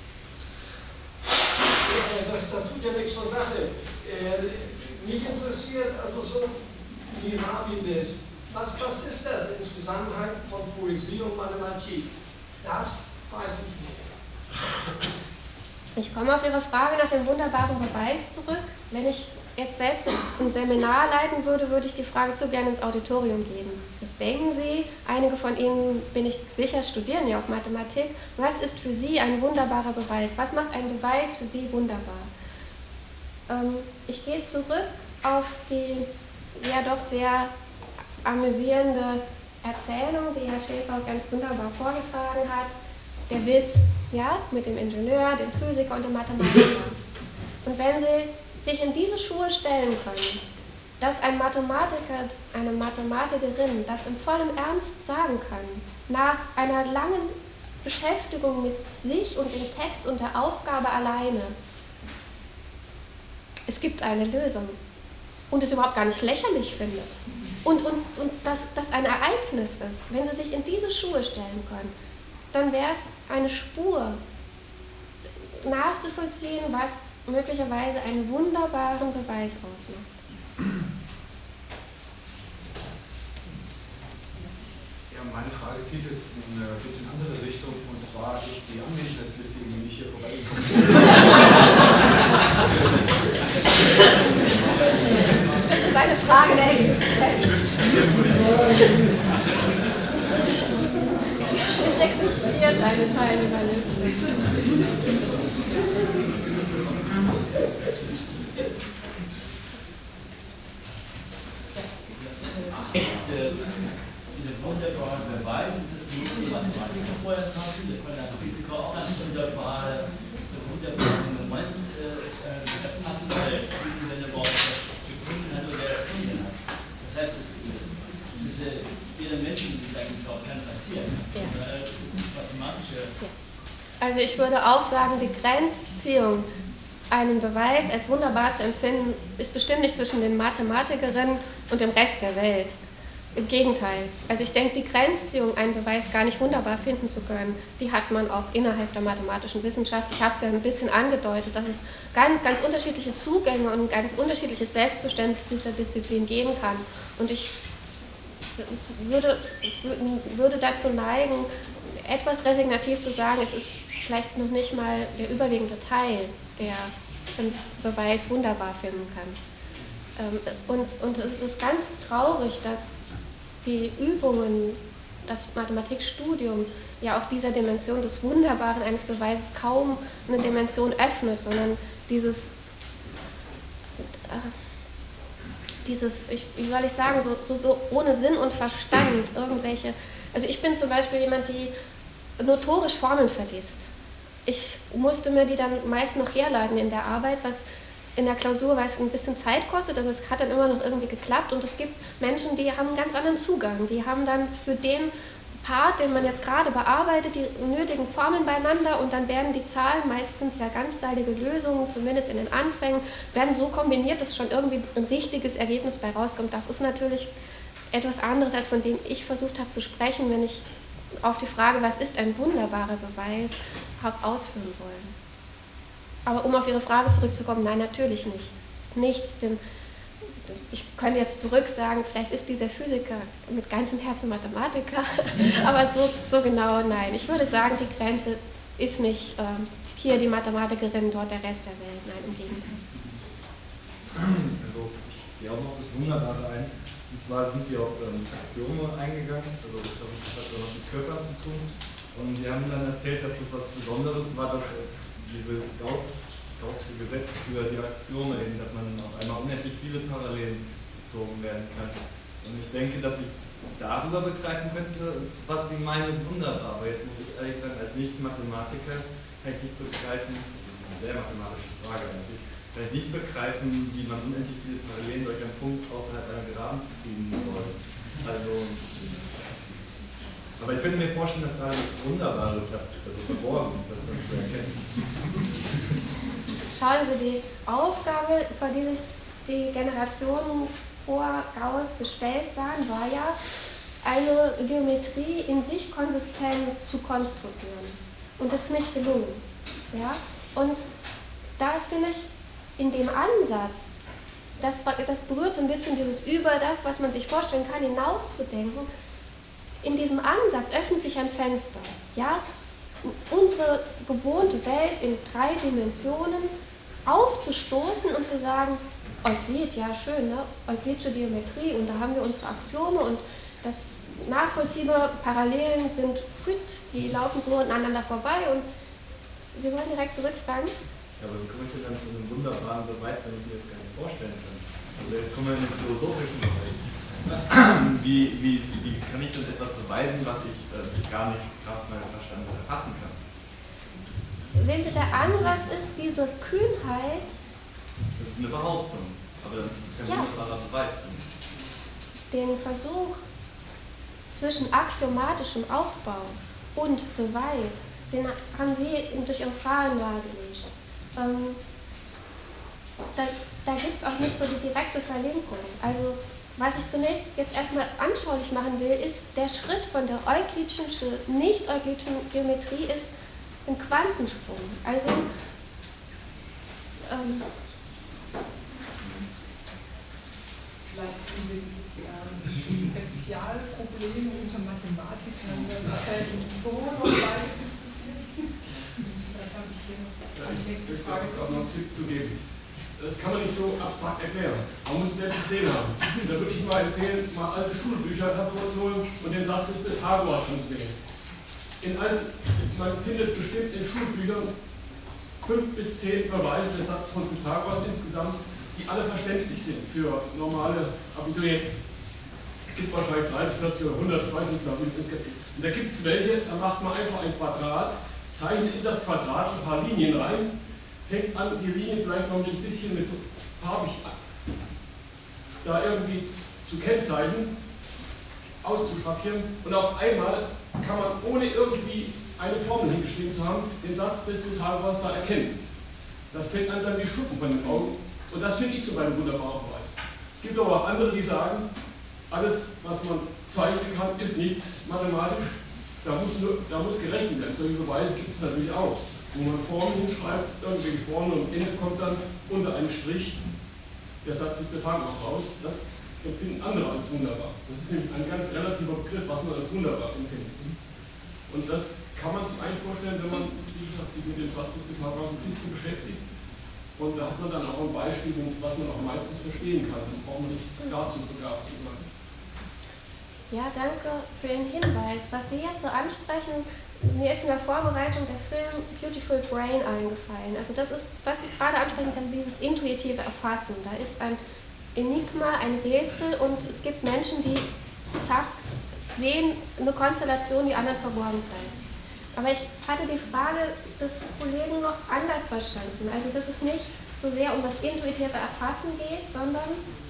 Das tut ja nichts zur Sache. Mich interessiert also so die Rabbinist. Was ist das im Zusammenhang von Poesie und Mathematik? Das weiß ich nicht. Ich komme auf Ihre Frage nach dem wunderbaren Beweis zurück. Wenn ich jetzt selbst ein Seminar leiten würde, würde ich die Frage zu gerne ins Auditorium geben. Was denken Sie? Einige von Ihnen, bin ich sicher, studieren ja auch Mathematik. Was ist für Sie ein wunderbarer Beweis? Was macht ein Beweis für Sie wunderbar? Ich gehe zurück auf die ja doch sehr amüsierende Erzählung, die Herr Schäfer ganz wunderbar vorgetragen hat. Der Witz, ja, mit dem Ingenieur, dem Physiker und dem Mathematiker. Und wenn Sie sich in diese Schuhe stellen können, dass ein Mathematiker, eine Mathematikerin das in vollem Ernst sagen kann, nach einer langen Beschäftigung mit sich und dem Text und der Aufgabe alleine, es gibt eine Lösung und es überhaupt gar nicht lächerlich findet und das ein Ereignis ist, wenn Sie sich in diese Schuhe stellen können, dann wäre es eine Spur nachzuvollziehen, was möglicherweise einen wunderbaren Beweis ausmacht. Ja, meine Frage zieht jetzt in eine bisschen andere Richtung, und zwar ist die Anwesenheitsliste, die nicht hier vorbeigekommen ist. Das ist eine Frage der Existenz. Es existiert eine Teilnehmerliste. Diese wunderbare Beweis, das ist nicht die Mathematiker vorher hatten, wir können als Physiker auch einen wunderbaren Moment erfassen, weil wenn er überhaupt das gefunden hat oder erfunden hat. Das heißt, es ist jeder Menschen, die eigentlich auch kann passieren. Ja. Das ist nicht mathematische. Also ich würde auch sagen, die Grenzziehung, einen Beweis als wunderbar zu empfinden, ist bestimmt nicht zwischen den Mathematikerinnen und dem Rest der Welt. Im Gegenteil. Also ich denke, die Grenzziehung, einen Beweis gar nicht wunderbar finden zu können, die hat man auch innerhalb der mathematischen Wissenschaft. Ich habe es ja ein bisschen angedeutet, dass es ganz, ganz unterschiedliche Zugänge und ein ganz unterschiedliches Selbstverständnis dieser Disziplin geben kann. Und ich würde dazu neigen, etwas resignativ zu sagen, es ist vielleicht noch nicht mal der überwiegende Teil, der einen Beweis wunderbar finden kann. Und es ist ganz traurig, dass die Übungen, das Mathematikstudium ja auch dieser Dimension des Wunderbaren eines Beweises kaum eine Dimension öffnet, sondern dieses wie soll ich sagen, so ohne Sinn und Verstand irgendwelche, also ich bin zum Beispiel jemand, die notorisch Formeln vergisst. Ich musste mir die dann meist noch herleiten in der Arbeit, was in der Klausur, weil es ein bisschen Zeit kostet, aber es hat dann immer noch irgendwie geklappt. Und es gibt Menschen, die haben einen ganz anderen Zugang. Die haben dann für den Part, den man jetzt gerade bearbeitet, die nötigen Formeln beieinander und dann werden die Zahlen, meistens ja ganzzahlige Lösungen, zumindest in den Anfängen, werden so kombiniert, dass schon irgendwie ein richtiges Ergebnis bei rauskommt. Das ist natürlich etwas anderes, als von dem ich versucht habe zu sprechen, wenn ich auf die Frage, was ist ein wunderbarer Beweis, habe ausführen wollen. Aber um auf Ihre Frage zurückzukommen, nein, natürlich nicht. Es ist nichts, denn ich könnte jetzt zurück sagen, vielleicht ist dieser Physiker mit ganzem Herzen Mathematiker, aber so genau nein. Ich würde sagen, die Grenze ist nicht hier die Mathematikerin, dort der Rest der Welt. Nein, im Gegenteil. Also ich gehe auch noch das Wunderbare ein. Und zwar sind Sie auf Axiome eingegangen, also ich glaube, das hat was mit Körpern zu tun. Und Sie haben dann erzählt, dass das was Besonderes war, dass dieses Gaußsche Gesetz für die Axiome, eben, dass man auf einmal unendlich viele Parallelen gezogen werden kann. Und ich denke, dass ich darüber begreifen könnte, was Sie meinen, wunderbar. Aber jetzt muss ich ehrlich sagen, als Nicht-Mathematiker kann ich nicht begreifen, das ist eine sehr mathematische Frage eigentlich, kann ich nicht begreifen, wie man unendlich viele Parallelen durch einen Punkt außerhalb einer Geraden ziehen soll. Also, aber ich könnte mir vorstellen, dass gerade das Wunderbare klappt, also verborgen, das dann zu erkennen. Schauen Sie, die Aufgabe, vor die sich die Generationen vor Gauss gestellt sahen, war ja, eine Geometrie in sich konsistent zu konstruieren. Und das ist nicht gelungen. Ja? Und da finde ich, in dem Ansatz, das berührt so ein bisschen dieses über das, was man sich vorstellen kann, hinauszudenken. In diesem Ansatz öffnet sich ein Fenster. Ja? Unsere gewohnte Welt in 3 Dimensionen aufzustoßen und zu sagen, Euklid, ja schön, ne? Euklidische Geometrie, und da haben wir unsere Axiome und das nachvollziehbare Parallelen sind fit, die laufen so aneinander vorbei, und Sie wollen direkt zurückfragen? Ja, aber wie komme ich denn dann zu einem wunderbaren Beweis, wenn ich mir das gar nicht vorstellen kann? Also jetzt kommen wir in den philosophischen Bereich. Wie kann ich denn etwas beweisen, was ich gar nicht Kraft meines Verstandes erfassen kann? Sehen Sie, der Ansatz ist diese Kühnheit. Das ist eine Behauptung, aber das ist kein wunderbarer Beweis. Den Versuch zwischen axiomatischem Aufbau und Beweis, den haben Sie durch Ihre Fragen dargelegt. Da gibt es auch nicht so die direkte Verlinkung. Also was ich zunächst jetzt erstmal anschaulich machen will, ist, der Schritt von der euklidischen zu nicht-euklidischen Geometrie ist ein Quantensprung. Also vielleicht können wir dieses Spezialproblem unter Mathematikern in Zoo noch weiter diskutieren. Vielleicht habe ich hier noch die nächste Frage. Ich noch einen Tipp zu geben. Das kann man nicht so abstrakt erklären. Man muss es selbst gesehen haben. Da würde ich mal empfehlen, mal alte Schulbücher hervorzuholen und den Satz des Pythagoras schon zu sehen. Man findet bestimmt in Schulbüchern 5 bis 10 Verweise des Satzes von Pythagoras insgesamt, die alle verständlich sind für normale Abiturienten. Es gibt wahrscheinlich 30, 40 oder 100, ich weiß nicht genau. Und da gibt es welche, da macht man einfach ein Quadrat, zeichnet in das Quadrat ein paar Linien rein, fängt an, die Linien vielleicht noch ein bisschen mit farbig da irgendwie zu kennzeichnen, auszuschraffieren, und auf einmal kann man, ohne irgendwie eine Formel hingeschrieben zu haben, den Satz des Pythagoras da erkennen. Das fällt einem dann wie Schuppen von den Augen, und das finde ich zum Beispiel ein wunderbarer Beweis. Es gibt aber auch andere, die sagen, alles, was man zeichnen kann, ist nichts mathematisch, da muss gerechnet werden. Solche Beweise gibt es natürlich auch, wo man Formeln hinschreibt, irgendwelche Formeln, und am Ende kommt dann unter einem Strich der Satz des Pythagoras raus. Das empfinden andere als wunderbar. Das ist nämlich ein ganz relativer Begriff, was man als wunderbar empfindet. Und das kann man sich eigentlich vorstellen, wenn man, wie gesagt, sich mit dem Satz des Pythagoras ein bisschen beschäftigt. Und da hat man dann auch ein Beispiel, was man auch meistens verstehen kann. Dann braucht man nicht dazu begabt zu sein. Ja, danke für den Hinweis. Was Sie jetzt so ansprechen, mir ist in der Vorbereitung der Film Beautiful Brain eingefallen. Also das ist, was Sie gerade ansprechen, ist dieses intuitive Erfassen. Da ist ein Enigma, ein Rätsel, und es gibt Menschen, die zack, sehen eine Konstellation, die anderen verborgen bleibt. Aber ich hatte die Frage des Kollegen noch anders verstanden. Also dass es nicht so sehr um das intuitive Erfassen geht, sondern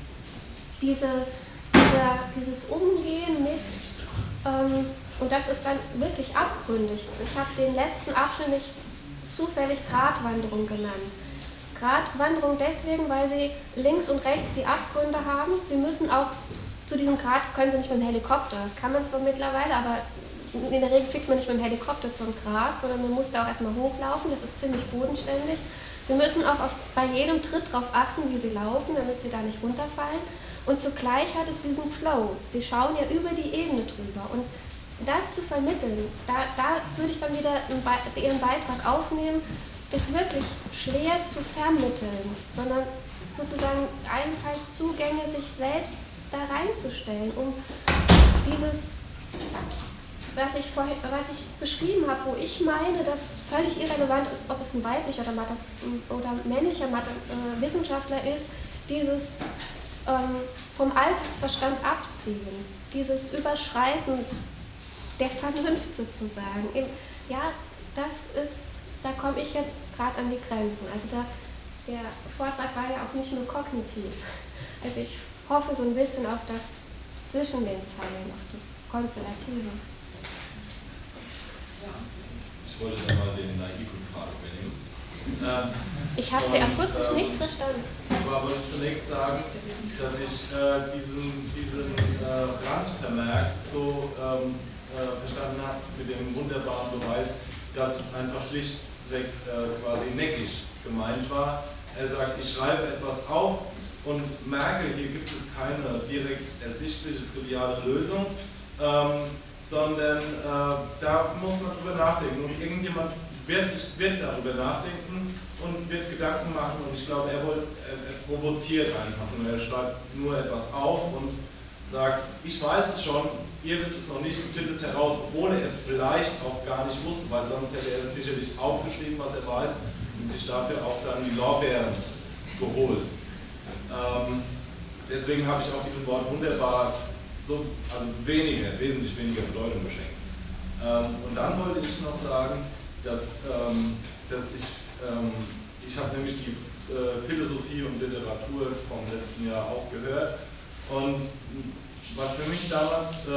dieses Umgehen mit, und das ist dann wirklich abgründig. Ich habe den letzten Abschnitt nicht zufällig Gratwanderung genannt. Gratwanderung deswegen, weil sie links und rechts die Abgründe haben. Sie müssen auch, zu diesem Grat können sie nicht mit dem Helikopter, das kann man zwar mittlerweile, aber in der Regel fliegt man nicht mit dem Helikopter zum Grat, sondern man muss da auch erstmal hochlaufen, das ist ziemlich bodenständig. Sie müssen auch bei jedem Tritt darauf achten, wie sie laufen, damit sie da nicht runterfallen. Und zugleich hat es diesen Flow. Sie schauen ja über die Ebene drüber. Und das zu vermitteln, da würde ich dann wieder Ihren Beitrag aufnehmen, ist wirklich schwer zu vermitteln, sondern sozusagen Einfallszugänge sich selbst da reinzustellen, um dieses, was ich beschrieben habe, wo ich meine, dass es völlig irrelevant ist, ob es ein weiblicher oder männlicher Wissenschaftler ist, dieses vom Alltagsverstand absehen, dieses Überschreiten der Vernunft sozusagen. Ja, da komme ich jetzt gerade an die Grenzen. Also der Vortrag war ja auch nicht nur kognitiv. Also ich hoffe so ein bisschen auf das zwischen den Zeilen, auf das Konstellative. Ich wollte da mal den Naivik-Part übernehmen. Ich habe Sie akustisch nicht verstanden. Und zwar wollte ich zunächst sagen, dass ich diesen Randvermerk so verstanden habe mit dem wunderbaren Beweis, dass es einfach schlichtweg quasi neckisch gemeint war. Er sagt, ich schreibe etwas auf und merke, hier gibt es keine direkt ersichtliche, triviale Lösung, sondern da muss man drüber nachdenken. Und irgendjemand wird darüber nachdenken und wird Gedanken machen. Und ich glaube, er provoziert einfach nur. Er schreibt nur etwas auf und sagt, ich weiß es schon, ihr wisst es noch nicht und findet es heraus, obwohl er es vielleicht auch gar nicht wusste, weil sonst hätte er es sicherlich aufgeschrieben, was er weiß, und sich dafür auch dann die Lorbeeren geholt. Deswegen habe ich auch diesem Wort wunderbar wesentlich weniger Bedeutung geschenkt. Und dann wollte ich noch sagen, dass ich habe nämlich die Philosophie und Literatur vom letzten Jahr auch gehört. Und was für mich damals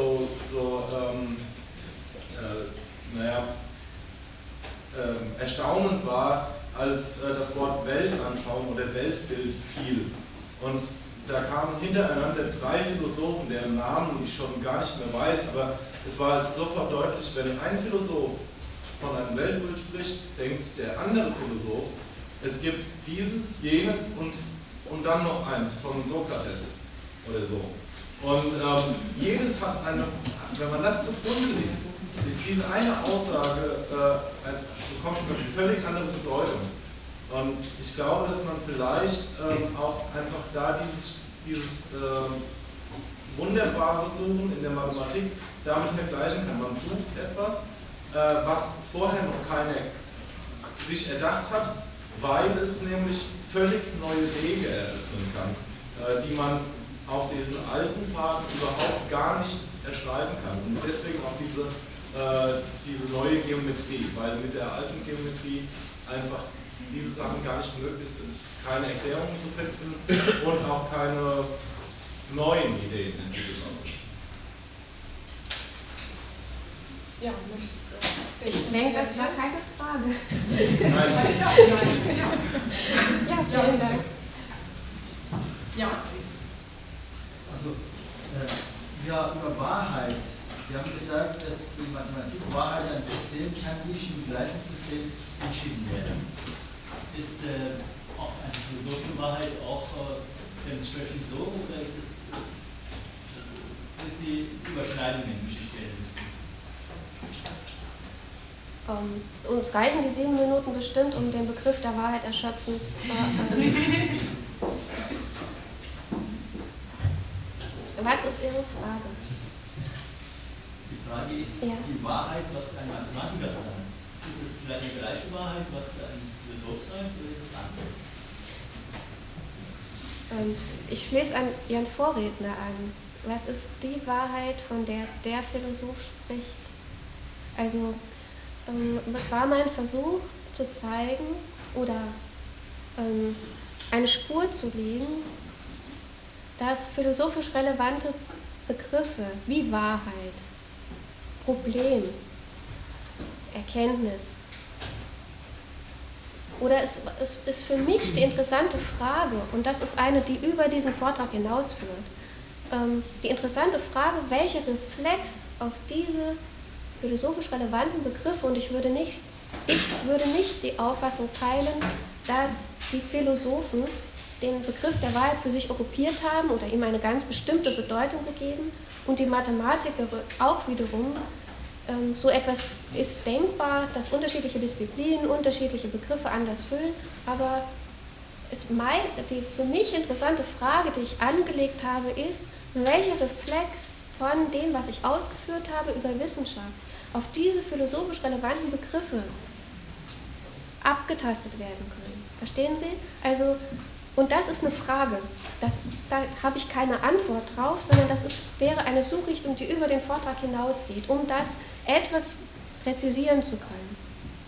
erstaunend war, als das Wort Weltanschauung oder Weltbild fiel. Und da kamen hintereinander 3 Philosophen, deren Namen ich schon gar nicht mehr weiß, aber es war halt sofort deutlich, wenn ein Philosoph von einem Weltbild spricht, denkt der andere Philosoph, es gibt dieses, jenes und dann noch eins von Sokrates oder so. Und jedes hat wenn man das zugrunde legt, ist diese eine Aussage, bekommt eine völlig andere Bedeutung. Und ich glaube, dass man vielleicht auch einfach da dieses wunderbare Suchen in der Mathematik damit vergleichen kann. Man sucht etwas, was vorher noch keiner sich erdacht hat, weil es nämlich völlig neue Wege eröffnen kann, die man auf diesen alten Pfaden überhaupt gar nicht erschreiben kann. Und deswegen auch diese neue Geometrie, weil mit der alten Geometrie einfach diese Sachen gar nicht möglich sind, keine Erklärungen zu finden und auch keine neuen Ideen entwickelt werden. Ja, möchtest du? Ich denke, das war keine Frage. Nein. Ja, vielen Dank. Ja. Also, über Wahrheit. Sie haben gesagt, dass die Mathematik Wahrheit ein System kann nicht im Gleichungssystem entschieden werden. Ist auch eine philosophische Wahrheit auch entsprechend so, oder ist die Überschneidung in Geschichtserlebnissen? Uns reichen die 7 Minuten bestimmt, um den Begriff der Wahrheit erschöpfend zu Was ist Ihre Frage? Die Frage ist, die Wahrheit, was ein Mathematiker sagt. Ist es vielleicht die gleiche Wahrheit, was ein Philosoph sagt, oder ist es anders? Ich schließe an Ihren Vorredner an. Was ist die Wahrheit, von der der Philosoph spricht? Also, es war mein Versuch zu zeigen oder eine Spur zu legen, dass philosophisch relevante Begriffe wie Wahrheit, Problem, Erkenntnis oder es ist für mich die interessante Frage, und das ist eine, die über diesen Vortrag hinausführt, die interessante Frage, welcher Reflex auf diese philosophisch relevanten Begriffe, und ich würde nicht die Auffassung teilen, dass die Philosophen den Begriff der Wahrheit für sich okkupiert haben oder ihm eine ganz bestimmte Bedeutung gegeben und die Mathematiker auch wiederum. So etwas ist denkbar, dass unterschiedliche Disziplinen unterschiedliche Begriffe anders füllen, aber die für mich interessante Frage, die ich angelegt habe, ist, welcher Reflex von dem, was ich ausgeführt habe über Wissenschaft, auf diese philosophisch relevanten Begriffe abgetastet werden können. Verstehen Sie? Also, und das ist eine Frage. Da habe ich keine Antwort drauf, sondern wäre eine Suchrichtung, die über den Vortrag hinausgeht, um das etwas präzisieren zu können.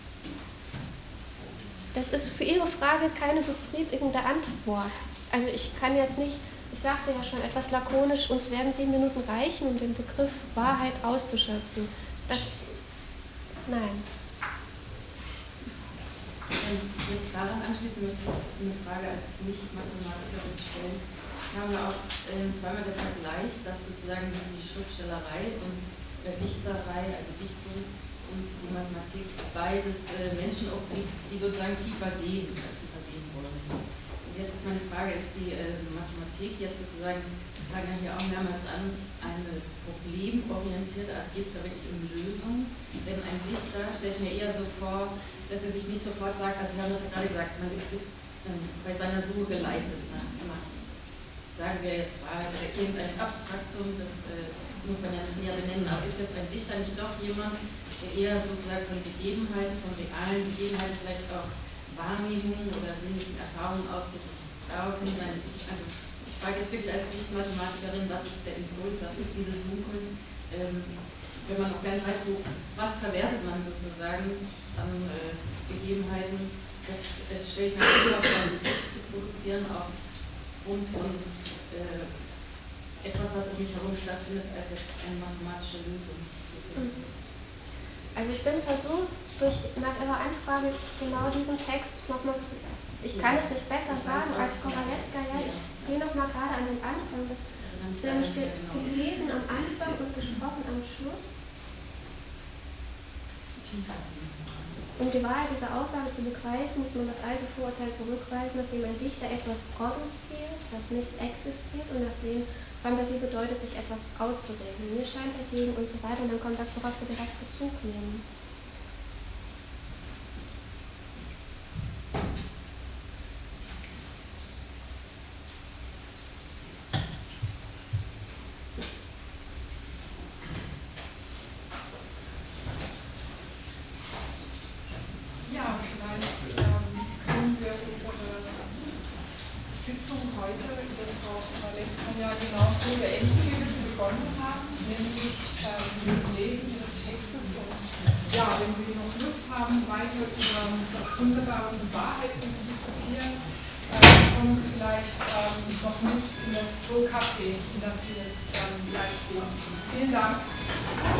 Das ist für Ihre Frage keine befriedigende Antwort. Also ich kann jetzt nicht, ich sagte ja schon etwas lakonisch, uns werden 7 Minuten reichen, um den Begriff Wahrheit auszuschöpfen. Nein. Jetzt daran anschließend möchte ich eine Frage als Nicht-Mathematikerin stellen. Es kam ja auch zweimal der Vergleich, dass sozusagen die Schriftstellerei und Dichterei, also Dichtung und die Mathematik beides Menschen obliegt, die sozusagen tiefer sehen wollen. Und jetzt ist meine Frage, ist die Mathematik jetzt sozusagen, ich frage ja hier auch mehrmals an, eine problemorientierte, also geht es da wirklich um Lösungen? Denn ein Dichter stelle ich mir eher so vor, dass er sich nicht sofort sagt, also Sie haben das ja gerade gesagt, man ist bei seiner Suche geleitet nach, sagen wir jetzt mal, irgendein Abstraktum, das muss man ja nicht näher benennen, aber ist jetzt ein Dichter nicht doch jemand, der eher sozusagen von Begebenheiten, von realen Begebenheiten, vielleicht auch Wahrnehmungen oder sinnlichen Erfahrungen ausgeht? Darauf hin seine Dichter. Also ich frage jetzt wirklich als Nicht-Mathematikerin, was ist der Impuls, was ist diese Suche, wenn man noch gar nicht weiß, was verwertet man sozusagen an Begebenheiten, das stelle ich mir vor, einen Text zu produzieren aufgrund von etwas, was um mich herum stattfindet, als jetzt eine mathematische Lösung zu finden. Also ich bin versucht, nach Ihrer Anfrage genau diesen Text nochmal zu... Ich kann es nicht besser sagen als Kowalewska. Ja, ich gehe nochmal gerade an den Anfang. Das ist nämlich gelesen am Anfang und gesprochen am Schluss. Um die Wahrheit dieser Aussage zu begreifen, muss man das alte Vorurteil zurückweisen, nachdem ein Dichter etwas produziert, das nicht existiert und nachdem Fantasie bedeutet, sich etwas auszudenken. Mir scheint dagegen und so weiter, und dann kommt das, worauf Sie direkt Bezug nehmen. Wunderbare Wahrheiten zu diskutieren, kommen Sie vielleicht noch mit in das Café, in das wir jetzt gleich gehen. Vielen Dank.